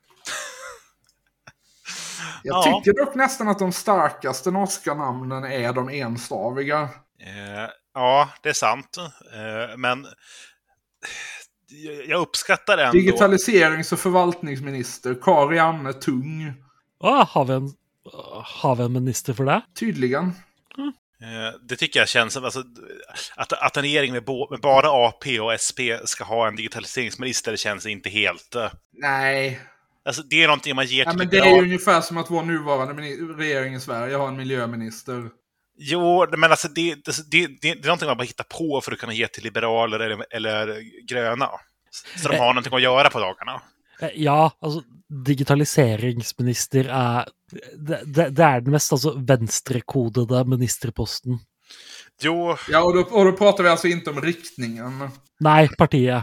Jag tycker dock nästan att de starkaste norska namnen är de enstaviga. Ja, det är sant. Men jag uppskattar ändå... Digitaliserings- och förvaltningsminister Kari-Anne Tung. Har vi en minister för det? Tydligen. Det tycker jag känns som... Alltså, att en regering med bara AP och SP ska ha en digitaliseringsminister, det känns inte helt... Nej. Alltså, det är någonting man ger till... men det är ju ungefär som att vår nuvarande regering i Sverige har en miljöminister. Jo, men alltså det är någonting man bara hittar på för att kunna ge till liberaler eller gröna. Så de har någonting att göra på dagarna. Ja, alltså digitaliseringsminister är det är den mest alltså venstrekodade ministerposten. Jo. Ja, och då pratar vi alltså inte om riktningen. Nej, partiet.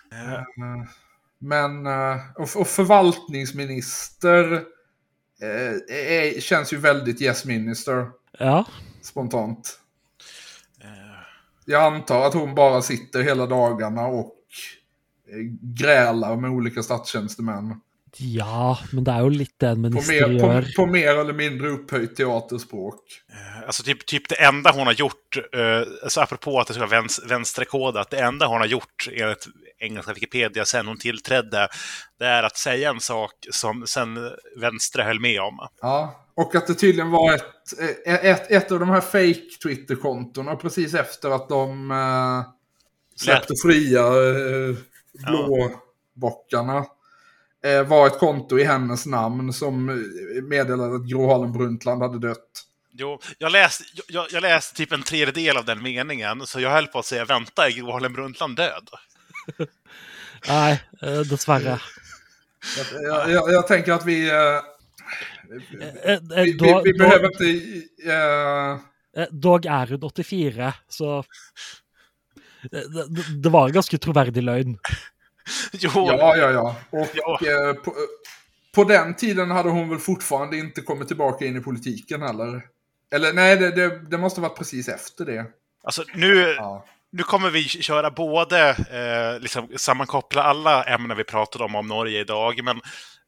Men och förvaltningsminister känns ju väldigt yes minister. Ja. Spontant. Jag antar att hon bara sitter hela dagarna och grälar med olika statstjänstemän. Ja, men det är ju lite en minister på mer eller mindre upphöjt teaterspråk. Alltså typ det enda hon har gjort, alltså apropå att det ska vara vänsterkodat, det enda hon har gjort enligt engelska Wikipedia sen hon tillträdde, det är att säga en sak som sen vänstre höll med om. Ja, och att det tydligen var ett av de här fake Twitter-kontorna precis efter att de släppte fria blåbockarna. Var ett konto i hennes namn som meddelade att Gro Harlem Brundtland hade dött. Jo, jag läste typ en tredjedel av den meningen, så jag höll på att säga, vänta, är Gro Harlem Brundtland död? Nej, dessvärre. Jag tänker att Vi behöver inte... Dog er hun 84, så det var en ganske troverdig løgn. Jo. Ja. Och på den tiden hade hon väl fortfarande inte kommit tillbaka in i politiken heller. Eller nej, det måste ha varit precis efter det. Alltså nu kommer vi köra både liksom sammankoppla alla ämnen vi pratade om Norge idag, men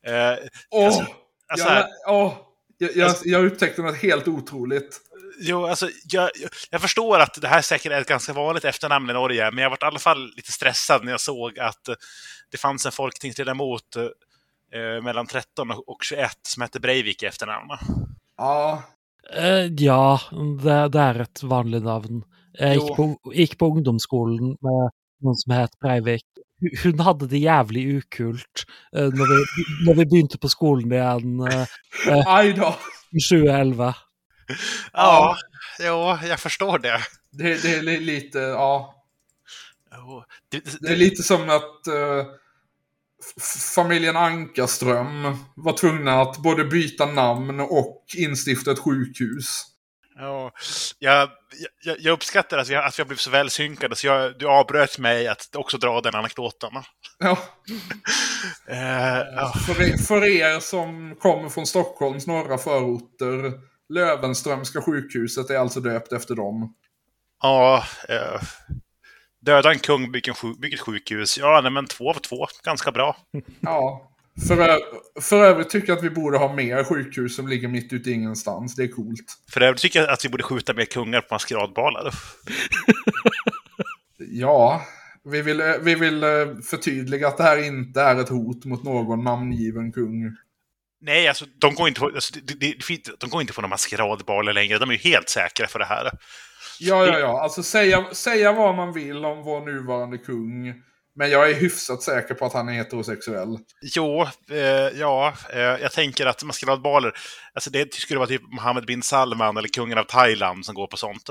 jag upptäckte något helt otroligt. Jo, alltså jag förstår att det här säkert är ett ganska vanligt efternamn i Norge, men jag var i alla fall lite stressad när jag såg att det fanns en folketingsledamot mellan 13 och 21 som hette Breivik i efternamn. Ja. Ja, det är ett vanligt navn. Jag gick på ungdomsskolan med någon som heter Breivik. Hun hade det jävligt ukult när vi började på skolan igen. Aj då. 2011. Ja, jag förstår det. Det är lite, det är lite som att familjen Ankarström var tvungna att både byta namn och instifta ett sjukhus. Ja, jag uppskattar att vi har blivit så väl synkade, så du avbröt mig att också dra den anekdoten. Ja. För er som kommer från Stockholms norra förorter, Löwenströmska sjukhuset är alltså döpt efter dem. Ja, döda en kung, bygga ett sjukhus. Ja, nej, men 2 av 2, ganska bra. Ja, för övrigt tycker jag att vi borde ha mer sjukhus som ligger mitt ute i ingenstans. Det är coolt. För övrigt tycker jag att vi borde skjuta mer kungar på maskeradbalar. Ja, vi vill förtydliga att det här inte är ett hot mot någon namngiven kung. Nej, alltså de går inte på några maskeradbalar längre. De är ju helt säkra för det här. Ja. Alltså säga vad man vill om vår nuvarande kung. Men jag är hyfsat säker på att han är heterosexuell. Jo, jag tänker att maskeradbaler, alltså det skulle vara typ Mohammed bin Salman eller kungen av Thailand som går på sånt.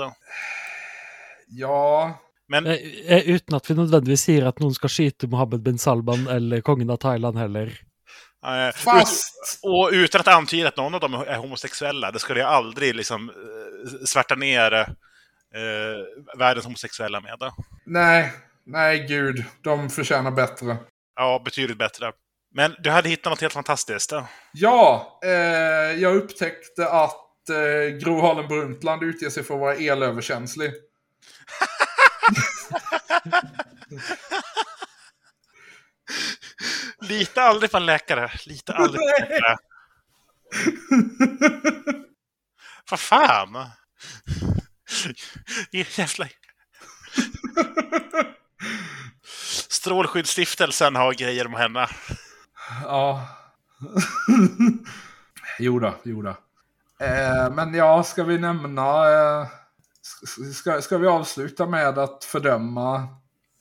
Ja. Men utan att vi nödvändigtvis säger att någon ska skita Mohammed bin Salman eller kungen av Thailand heller. Och utan att antyda att någon av dem är homosexuella, det skulle jag aldrig liksom svärta ner världens homosexuella med. Nej, gud. De förtjänar bättre. Ja, betydligt bättre. Men du hade hittat något helt fantastiskt. Ja, jag upptäckte att Gro Harlem Brundtland utger sig för att vara elöverkänslig. Lita aldrig på en läkare. Lita aldrig på en läkare. Vad fan? Jävlar. Strålskyddsstiftelsen har grejer med henne. Ja. Jodå. Men ja, ska vi nämna... Ska vi avsluta med att fördöma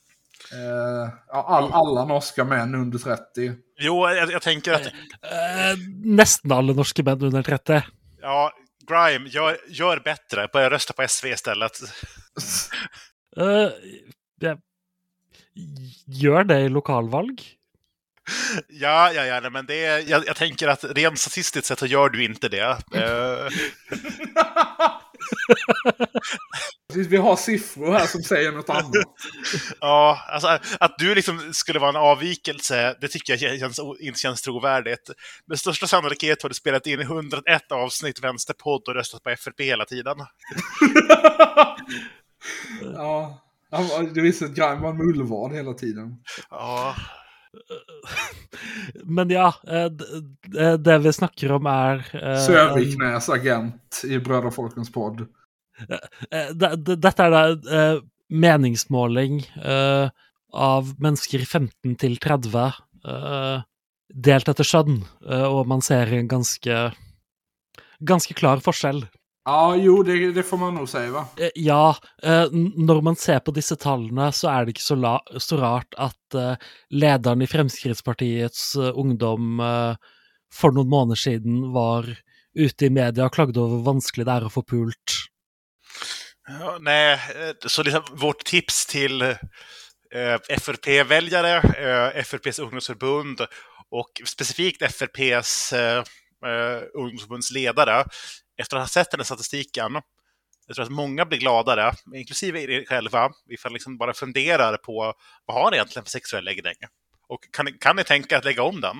alla norska män under 30? Jo, jag tänker att... Nästan alla norska män under 30. Ja, Grime, gör bättre. Börja rösta på SV istället. Gör det i lokalvalg? Ja, men jag tänker att rent statistiskt sett så gör du inte det. Vi har siffror här som säger något annat. Ja, alltså att du liksom skulle vara en avvikelse, det tycker jag inte känns trovärdigt. Med största sannolikhet har du spelat in 101 avsnitt vänsterpodd och röstat på FRP hela tiden. Ja, det visste att Grime var en mullvad hela tiden. Ja. Men ja, det vi snackar om är... Söviknäs agent i Bröder Folkens podd. Detta är meningsmåling av människor 15 till 30 delt efter kön, och man ser en ganska klar forskjell. Ja, jo, det får man nog säga, va? Ja, när man ser på dessa tallene så är det inte så rart att ledaren i Fremskrittspartiets ungdom för någon månader sedan var ute i media och klagade över hur vanskligt det är att få pult. Ja, nej, så liksom vårt tips till FRP-väljare, FRPs ungdomsförbund och specifikt FRPs ungdomsförbundsledare, efter att ha sett den här statistiken, jag tror att många blir gladare, inklusive er själva, ifall liksom bara funderar på vad har det egentligen för sexuell läggning? Och kan ni tänka att lägga om den?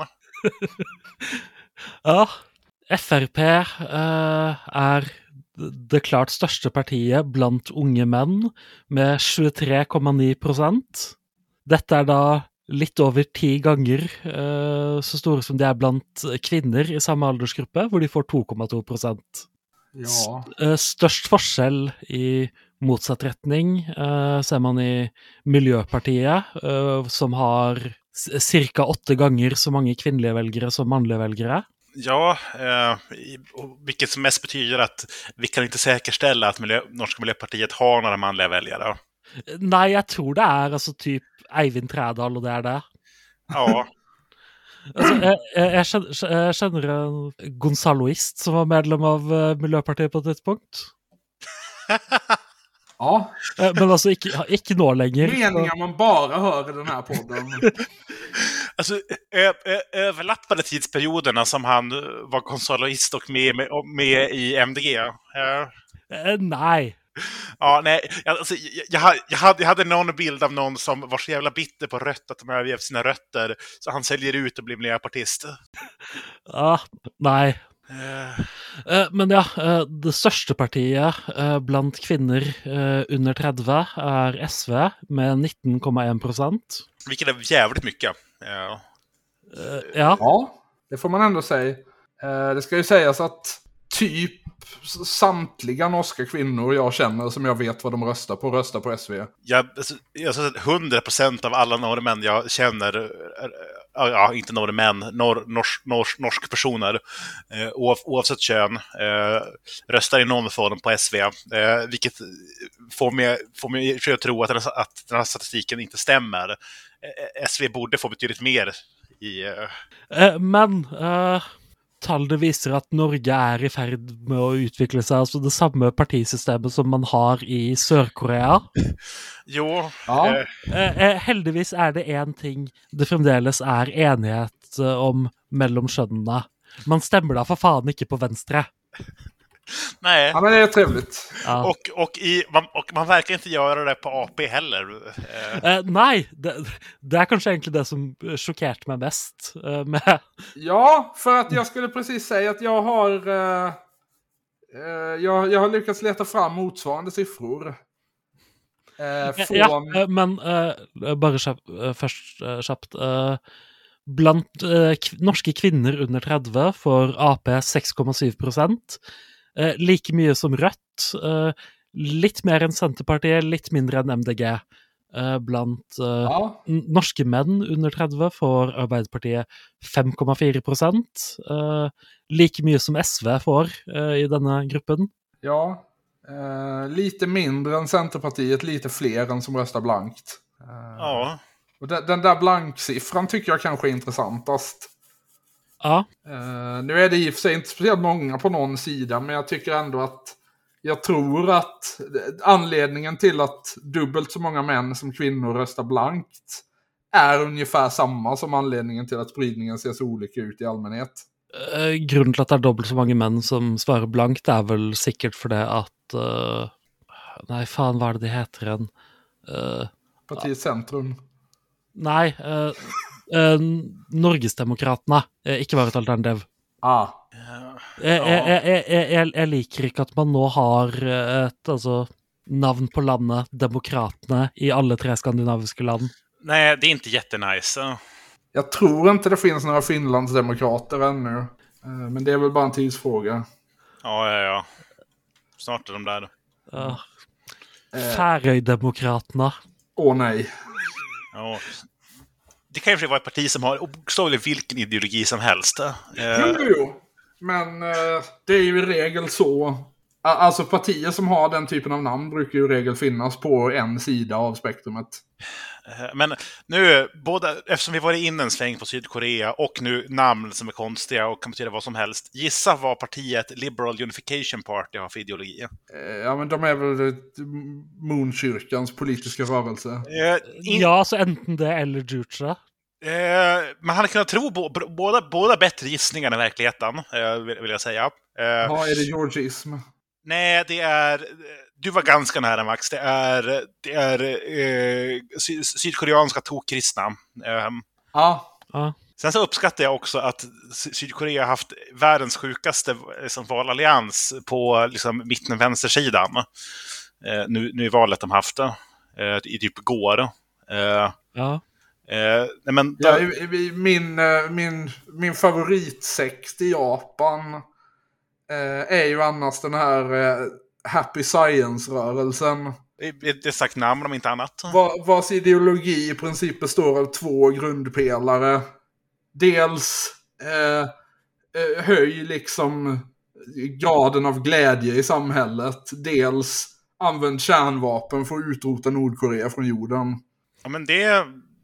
Ja, FRP är det klart største partiet blant unge menn, med 23,9%. Dette er da litt over 10 ganger så store som de er blant kvinner i samme aldersgruppe, hvor de får 2,2%. Ja. Størst forskjell i motsatt retning ser man i Miljøpartiet, som har cirka 8 ganger så mange kvinnelige velgere som mannlige velgere. Ja, vilket som mest betyder att vi kan inte säkerställa att Norska Miljöpartiet har några manliga väljare. Nej, jag tror det är alltså typ Eivind Trædal och det är det. Ja. Alltså, jag känner en Gonzaloist som var medlem av Miljöpartiet på ett tidspunkt. Ja. Men alltså inte nå längre. Meningar man bara hör i den här podden. Alltså, överlappade tidsperioderna som han var konsoloist och med i MDG. Nej. Ja, nej. Alltså, jag hade någon bild av någon som var så jävla bitter på rött att de övergett sina rötter, så han säljer ut och blir miljöpartist. Ja, nej. Men ja, det största partiet bland kvinnor under 30 är SV med 19,1%. Vilket är jävligt mycket. Ja, det får man ändå säga. Det ska ju sägas att typ samtliga norska kvinnor jag känner som jag vet vad de röstar på SV. Jag har sett 100% av alla norrmän jag känner, ja, inte norrmän, norsk personer, oavsett kön, röstar i någon form på SV, vilket får mig att tro att den här statistiken inte stämmer. SV borde få betydligt mer i... Men tallene viser at Norge er i ferd med å utvikle seg, altså det samme partisystemet som man har i Sør-Korea. Jo. Ja. Heldigvis er det en ting det fremdeles er enighet om mellom skjønnene. Man stemmer da for faen ikke på venstre. Nej. Ja, men det är trevligt. Ja. Och man verkar inte göra det på AP heller. Nej, det är kanske egentligen det som chockerat mig mest. Ja, för att jag skulle precis säga att jag har lyckats leta fram motsvarande siffror. Ja, men bara först kjapt. Bland norske kvinner under 30 får AP 6,7%. Like mye som Rødt, litt mer enn Senterpartiet, litt mindre enn MDG. Blant norske menn under 30 får Arbeiderpartiet 5,4%. Like mye som SV får i denne gruppen. Ja, lite mindre än Centerpartiet, lite fler än som röstar blankt. Ja. Och den där blanksiffran tycker jag kanske är intressantast. Ja. Nu är det i och för sig inte speciellt många på någon sida, men jag tycker ändå att jag tror att anledningen till att dubbelt så många män som kvinnor röstar blankt är ungefär samma som anledningen till att spridningen ser så olika ut i allmänhet. Grunnen til at det er dobbelt så mange menn som svarer blankt er vel sikkert for det at nei, faen, hva er det de heter igjen? Partiet Centrum. Nei, Norgesdemokratene ikke var et alternativ. Jeg liker ikke at man nå har et navn på landet, Demokratene, i alle 3 skandinaviske land. Nej, det är inte jättenice. Jag tror inte det finns några Finlandsdemokrater ännu. Men det är väl bara en tidsfråga. Ja. Snart är de där. Färöjdemokraterna. Nej. Ja. Det kan ju vara ett parti som har bokstavligen vilken ideologi som helst. Jo. Men det är ju i regel så. Alltså partier som har den typen av namn brukar ju i regel finnas på en sida av spektrumet. Men nu, eftersom vi varit inne en sväng på Sydkorea och nu namn som är konstiga och kan betyda vad som helst. Gissa vad partiet Liberal Unification Party har för ideologi. Ja, men de är väl Moonkyrkans politiska rörelse. Ja, så enten det eller Jucha. Man hade kunnat tro båda bättre gissningar än verkligheten, vill jag säga. Vad är det georgism? Nej, det är... Du var ganska nära, Max. Det är sydkoreanska tokkristna. Ja. Ja. Sen så uppskattar jag också att Sydkorea har haft världens sjukaste valallians på mitten-vänstersidan. Nu i valet de haft det. I typ går. Ja. Min favoritsekt i Japan är ju annars den här Happy Science-rörelsen. Det är sagt namn om inte annat. Vars ideologi i princip består av 2 grundpelare. Dels höj liksom graden av glädje i samhället. Dels använd kärnvapen för att utrota Nordkorea från jorden. Ja, men det...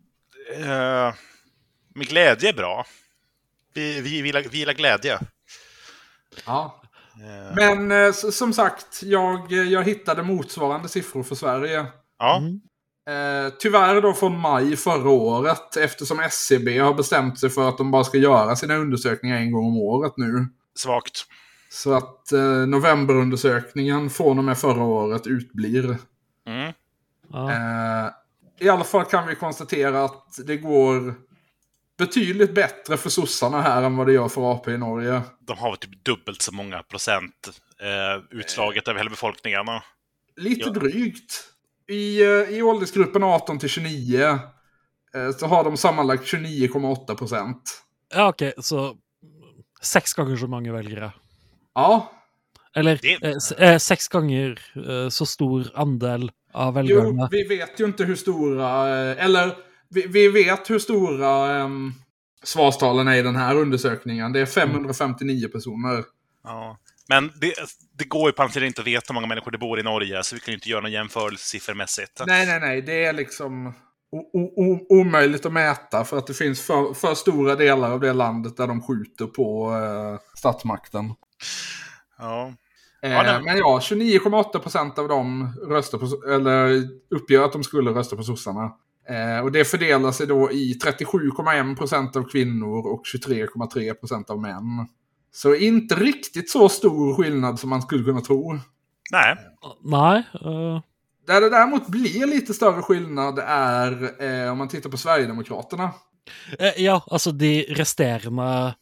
med glädje är bra. Vi gillar glädje. Ja. Men som sagt, jag hittade motsvarande siffror för Sverige. Ja. Tyvärr då från maj förra året, eftersom SCB har bestämt sig för att de bara ska göra sina undersökningar en gång om året nu. Svagt. Så att novemberundersökningen från och med förra året utblir. Ja. I alla fall kan vi konstatera att det går betydligt bättre för sossarna här än vad det gör för AP i Norge. De har typ dubbelt så många procent utslaget över hela befolkningen. Lite drygt. I åldersgruppen 18-29 så har de sammanlagt 29,8%. Ja, okej. Så 6 gånger så många väljare. Ja. Eller 6 gånger så stor andel av väljarna. Jo, vi vet ju inte hur stora... Eller vi vet hur stora svarstalen är i den här undersökningen. Det är 559 personer. Ja. Men det går ju på antingen inte att veta hur många människor det bor i Norge, så vi kan ju inte göra någon jämförelse siffermässigt. Nej. Det är liksom omöjligt att mäta för att det finns för stora delar av det landet där de skjuter på statsmakten. Ja. Men ja, 29,8% av dem röstar på, eller uppger att de skulle rösta på sossarna. Och det fördelar sig då i 37,1% av kvinnor och 23,3% av män. Så inte riktigt så stor skillnad som man skulle kunna tro. Nej. Där det däremot blir lite större skillnad är om man tittar på Sverigedemokraterna. Ja, alltså de resterande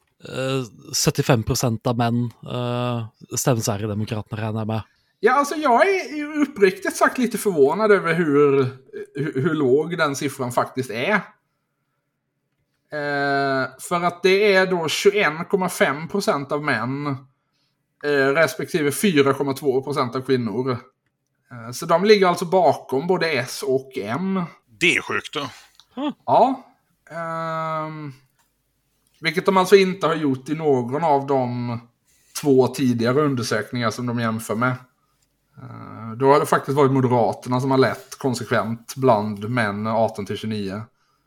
75% av män stämmer Sverigedemokraterna räknar med. Ja, alltså jag är uppriktigt sagt lite förvånad över hur låg den siffran faktiskt är. För att det är då 21,5% av män respektive 4,2% av kvinnor. Så de ligger alltså bakom både S och M. Det är sjukt då. Ja. Vilket de alltså inte har gjort i någon av de 2 tidigare undersökningar som de jämför med. Då har det faktiskt varit Moderaterna som har lett konsekvent bland män 18-29.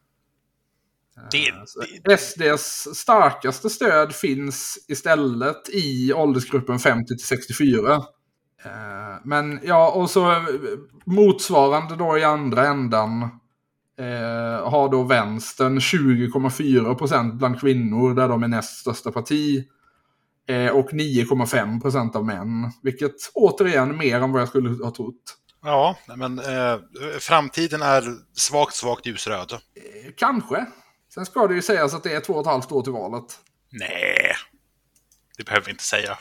SDs starkaste stöd finns istället i åldersgruppen 50-64. Men ja, och så motsvarande då i andra ändan har då vänstern 20,4% bland kvinnor där de är näst största parti. Och 9,5% av män. Vilket återigen mer än vad jag skulle ha trott. Ja, men framtiden är svagt ljusröd. Kanske. Sen ska det ju sägas att det är 2,5 år till valet. Nej, det behöver vi inte säga.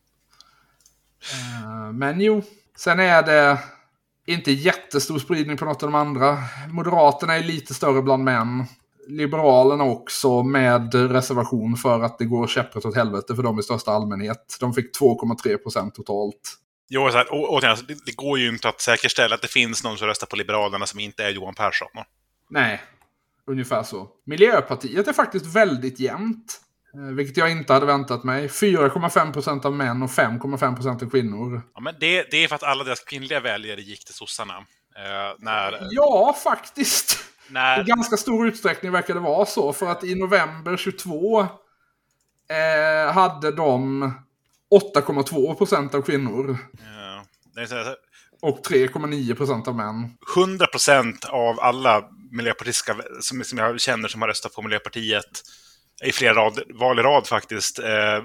Men jo, sen är det inte jättestor spridning på något av de andra. Moderaterna är lite större bland män. Liberalerna också, med reservation för att det går käpprätt åt helvete för dem i största allmänhet. De fick 2,3% totalt. Jo, så här, det går ju inte att säkerställa att det finns någon som röstar på Liberalerna som inte är Johan Persson. Nej, ungefär så. Miljöpartiet är faktiskt väldigt jämnt. Vilket jag inte hade väntat mig. 4,5% av män och 5,5% av kvinnor. Ja, men det är för att alla deras kvinnliga väljare gick till sossarna. Ja, faktiskt. I ganska stor utsträckning verkar det vara så. För att i november 22 hade de 8,2% av kvinnor. Ja. och 3,9% av män. 100% av alla miljöpartistiska som jag känner som har röstat på Miljöpartiet i flera val i rad faktiskt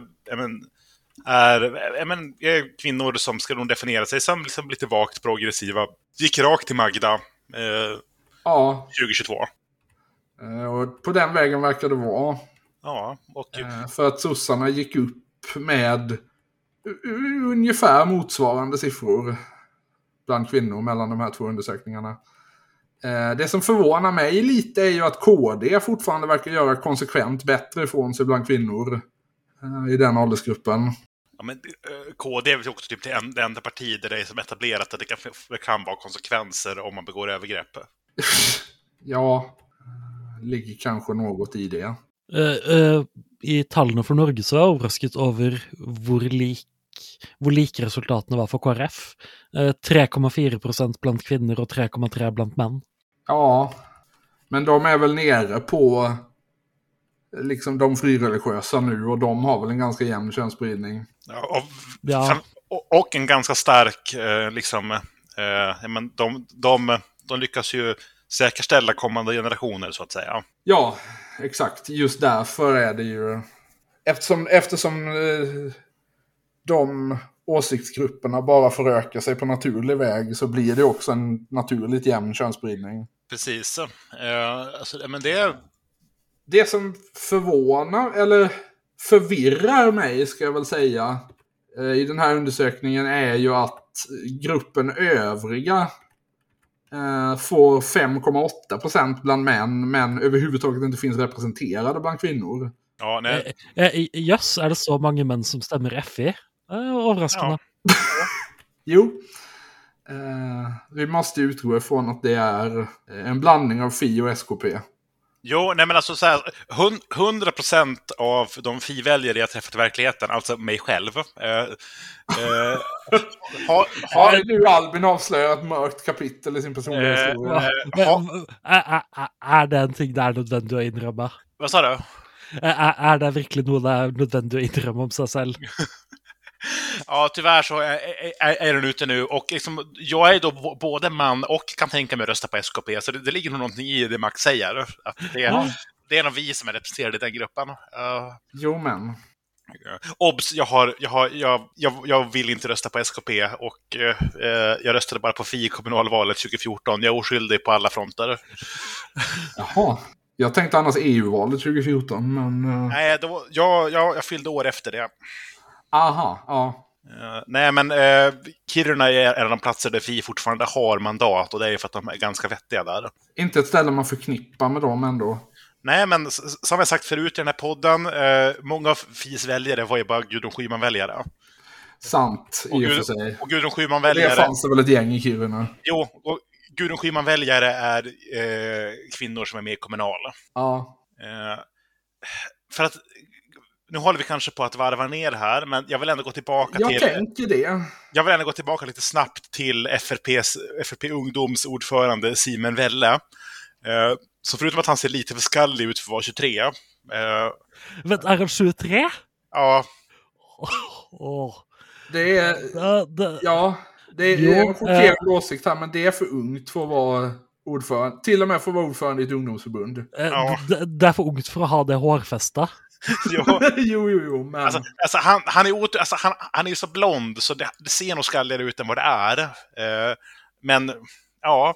är kvinnor som ska nog definiera sig som liksom lite vagt progressiva. Gick rakt till Magda 2022. Och på den vägen verkar det vara. Ja, och för att sossarna gick upp med ungefär motsvarande siffror bland kvinnor mellan de här två undersökningarna. Det som förvånar mig lite är ju att KD fortfarande verkar göra konsekvent bättre ifrån sig bland kvinnor i den åldersgruppen. Ja, men KD är också typ det enda parti där det är som etablerat att det kan vara konsekvenser om man begår övergrepp. Ja, ligger kanske något i det. I tallene for Norge så er jeg overrasket over hvor like resultatene var for KrF. 3,4% blant kvinner og 3,3% blant män. Ja, men de är väl nere på liksom de frireligiösa nu och de har väl en ganska jämn könsspridning. Ja, och en ganska stark men de lyckas ju säkerställa kommande generationer så att säga. Ja, exakt. Just därför är det ju eftersom de åsiktsgrupperna bara förökar sig på naturlig väg så blir det också en naturligt jämn könsspridning. Precis. Men det som förvånar eller förvirrar mig ska jag väl säga i den här undersökningen är ju att gruppen övriga får 5,8% bland män men överhuvudtaget inte finns representerade bland kvinnor. Ja, nej. Yes, är det så många män som stämmer FI? Överraskande. Ja. Jo. Vi måste utgå ifrån att det är en blandning av FI och SKP. Jo, nej men alltså så här, 100% av de FI-väljare jag träffat i verkligheten, alltså mig själv, har nu Albin avslöjat ett mörkt kapitel i sin personliga historia? Är det en ting det är nödvändigt att inrömma? Vad sa du? Är det verkligen något det är nödvändigt att inrömma om sig själv? Ja, tyvärr så är den ute nu. Och liksom, jag är då både man och kan tänka mig att rösta på SKP. Så det ligger nog någonting i det Max säger. Att det är nog vi som är representerade i den gruppen. Jo, men. Obs, jag vill inte rösta på SKP. Och jag röstade bara på FI i kommunalvalet 2014. Jag är oskyldig på alla fronter. Jaha. Jag tänkte annars EU-valet 2014, men... Nej, jag fyllde år efter det. Aha, ja. Nej, men Kiruna är en av de platser där FI fortfarande har mandat och det är för att de är ganska vettiga där. Inte ett ställe man förknippar med dem ändå. Nej, men som jag sagt förut i den här podden, många av FIs väljare var ju bara Gudrun Schyman-väljare. Sant, i och för sig. Och Gudrun Schyman-väljare... Det fanns det väl ett gäng i Kiruna. Jo, och Gudrun Schyman-väljare är kvinnor som är med i kommunala. Ja. För att nu håller vi kanske på att varva ner här, men jag vill ändå gå tillbaka Jag tänker det. Jag vill ändå gå tillbaka lite snabbt till FRP ungdomsordförande Simen Welle. Så förutom att han ser lite för skallig ut för att vara 23. Men är han 23? Ja. Det är... Ja, det är en chockerande åsikt här, men det är för ungt för att vara ordförande. Till och med för att vara ordförande i ett ungdomsförbund. Det är för ungt för att ha det hårfästa. jo, men... Alltså, han är ju så blond så det ser nog skalligare ut än vad det är. Men, ja...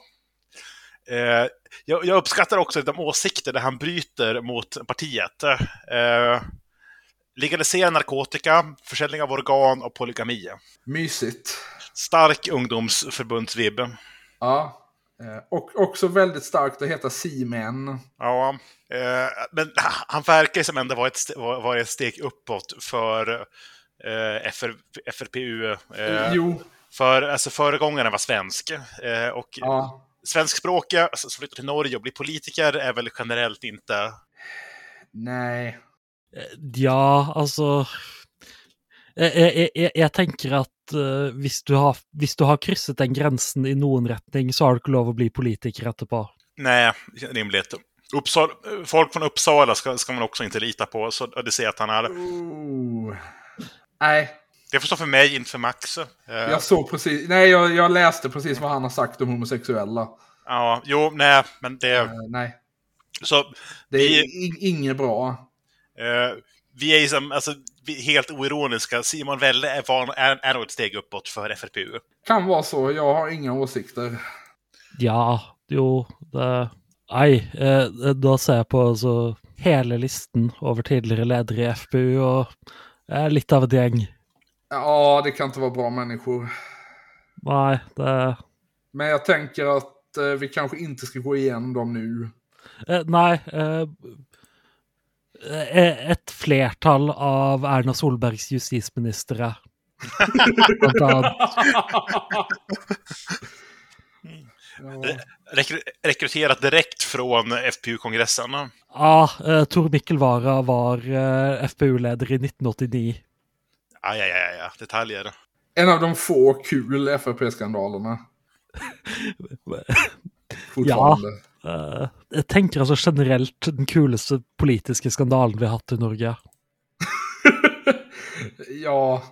Jag uppskattar också de åsikter där han bryter mot partiet. Legalisera narkotika, försäljning av organ och polygami. Mysigt. Stark ungdomsförbundsvibb. Ja. Och också väldigt starkt att heta Simen. Ja, men han verkar som ändå vara ett steg uppåt för FRPU. Jo. För alltså, föregångaren var svensk. Och svenskspråkiga som flyttar till Norge och blir politiker är väl generellt inte... Nej. Ja, alltså... Jag tänker att hvis du har krysset den gränsen i någon rättning så har du inte lov att bli politiker etterpå. Nej, rimligt. Folk från Uppsala ska man också inte lita på, så det ser att han är... Nej. Det får stå för mig, inte för Max. Jag såg precis... Nej, jag läste precis vad han har sagt om homosexuella. Ja, jo, nej, men det... Nej. Så Det är inget bra. vi är liksom, alltså, helt oironiska. Simon Welle är nog ett steg uppåt för FRPU. Kan vara så. Jag har inga åsikter. Ja, jo, da ser jeg på altså, hele listen over tidligere ledere i FPU, og jeg er litt av et gjeng. Ja, det kan inte vara bra människor. Nej, det... Men jag tänker att vi kanske inte ska gå igenom dem nu. Et flertall av Erna Solbergs justisministere. Blant annet. Ja. Rekryterat direkt från FPU-kongressen. Ja, Tor Mikkel Wara var FPU-leder i 1989. Ja, detaljer. En av de få kul FRP-skandalerna. Fortfarande. Jeg tenker altså generelt den kuleste politiske skandalen vi har hatt i Norge. Ja.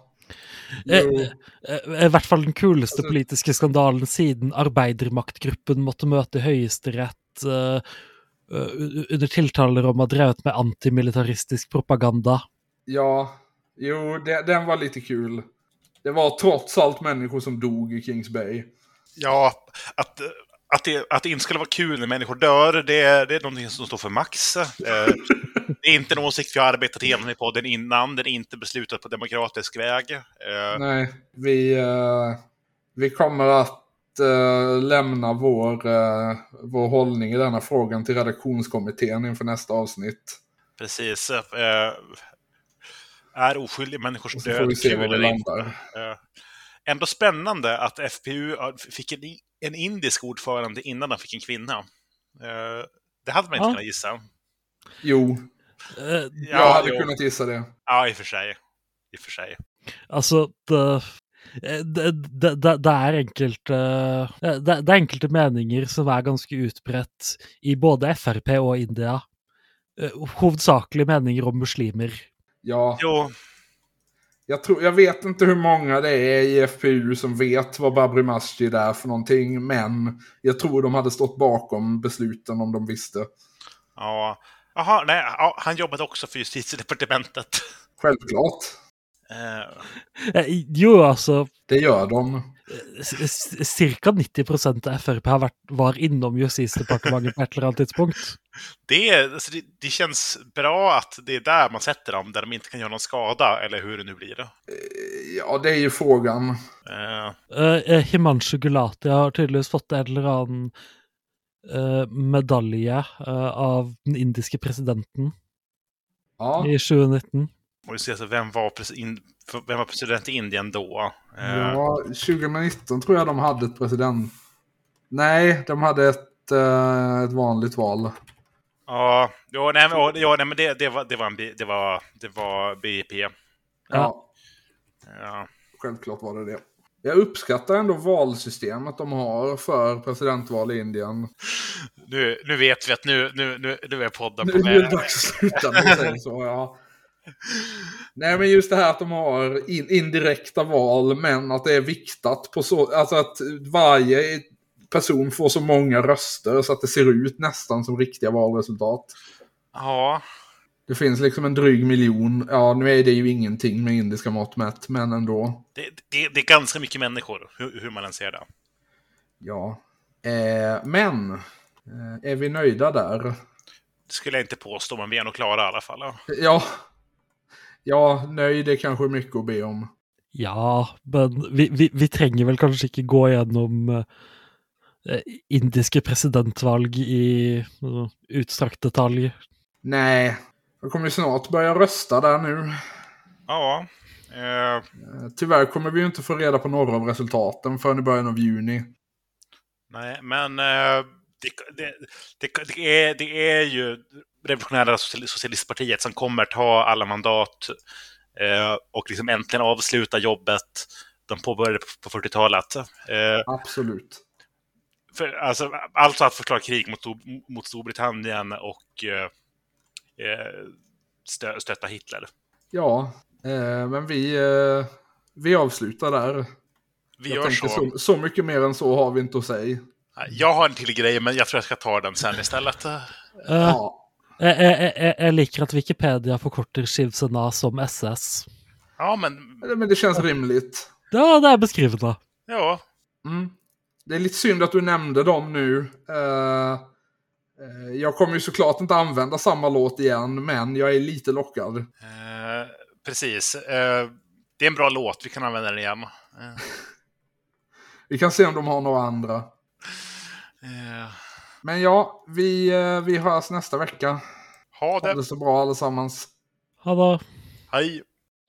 I hvert fall den kuleste politiske skandalen siden arbeidermaktgruppen måtte møte høyesterett under tiltaler om å ha drevet med antimilitaristisk propaganda. Ja, jo, den var lite kul. Det var trots allt människor som dog i Kings Bay. Ja, att det inte skulle vara kul när människor dör, det är någonting som står för Max. Det är inte en åsikt vi har arbetat igenom i podden innan. Den är inte beslutad på demokratisk väg. Nej, vi kommer att lämna vår hållning i denna frågan till redaktionskommittén inför nästa avsnitt. Precis. Är oskyldiga människors Och så får vi se var vi landar. Ändå spännande att FPU fick en indisk ordförande innan de fick en kvinna. Det hade man inte kunnat gissa. Jo, jag hade kunnat gissa det. Ja, i och för sig. Altså, det er enkelte meninger som är ganska utbrett i både FRP och India. Hovedsakelig meninger om muslimer. Ja. Jo. Jag vet inte hur många det är i FPU som vet vad Babri Masjid är för någonting, men jag tror de hade stått bakom besluten om de visste. Ja. Jaha, nej, ja, han jobbade också för justitiedepartementet. Självklart. Jo, alltså. Det gör de. Cirka 90% av FRP var inom justitiedepartementet på ett eller annat tidspunkt. Det känns bra att det är där man sätter dem, där de inte kan göra någon skada, eller hur det nu blir. Ja, det är ju frågan. Himanshu Gulati har tydligen fått en eller annan medalje av den indiske presidenten i 2019. Och vi ser alltså, vem var president i Indien då? Ja, 2019 tror jag de hade ett president. Nej, de hade ett vanligt val. Ja, men det var BIP. Ja. Självklart var det. Jag uppskattar ändå valsystemet de har för presidentval i Indien. Nu vet vi att nu är podden på väg. Nu är det dags att sluta med sig, så ja. Nej, men just det här att de har indirekta val, men att det är viktat på så, alltså att varje person får så många röster så att det ser ut nästan som riktiga valresultat. Ja. Det finns liksom en dryg miljon. Ja, nu är det ju ingenting med indiska mått mätt, men ändå. Det är ganska mycket människor, hur man än ser det. Ja. Men är vi nöjda där? Det skulle jag inte påstå, men vi är nog klara i alla fall. Ja, nöjd är kanske mycket att be om. Ja, men vi tränger väl kanske inte gå igenom indiske presidentvalg i utsträckt detalj. Nej, jag kommer ju snart börja rösta där nu. Ja. Tyvärr kommer vi ju inte få reda på några av resultaten förrän i början av juni. Nej, men det är ju Revolutionära socialistpartiet som kommer ta alla mandat och liksom äntligen avsluta jobbet de påbörjade på 40-talet. Absolut. Alltså att förklara krig mot Storbritannien och stötta Hitler. Ja, men vi avslutar där. Vi Jag gör tänker så mycket mer än så har vi inte att säga. Jag har en till grej, men jag tror jag ska ta den sen istället. Ja. Jag liker att Wikipedia förkortar Shivsena som SS. Ja, men Det känns rimligt. Ja, det är beskrivna. ja. Det är lite synd att du nämnde dem nu. Jag kommer ju såklart inte använda samma låt igen, men jag är lite lockad. Precis. Det är en bra låt, vi kan använda den igen. Vi kan se om de har några andra. Men ja, vi hörs nästa vecka. Ha det. Ha det så bra allesammans. Hallå. Hej.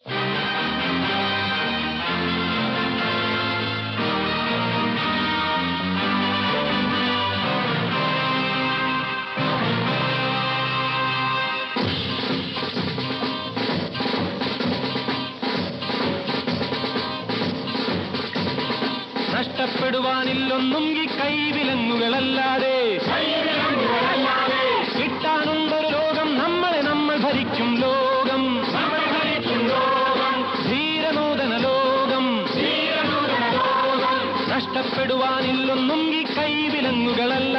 നഷ്ടപ്പെടുവാനില്ലൊന്നും ഈ കൈവിലങ്ങുകളല്ലാതെ കിട്ടാനുണ്ടൊരു ലോകം നമ്മളെ നമ്മൾ ഭരിക്കും ലോകം ധീരനൂതന ലോകം നഷ്ടപ്പെടുവാനില്ലൊന്നും ഈ കൈവിലങ്ങുകളല്ല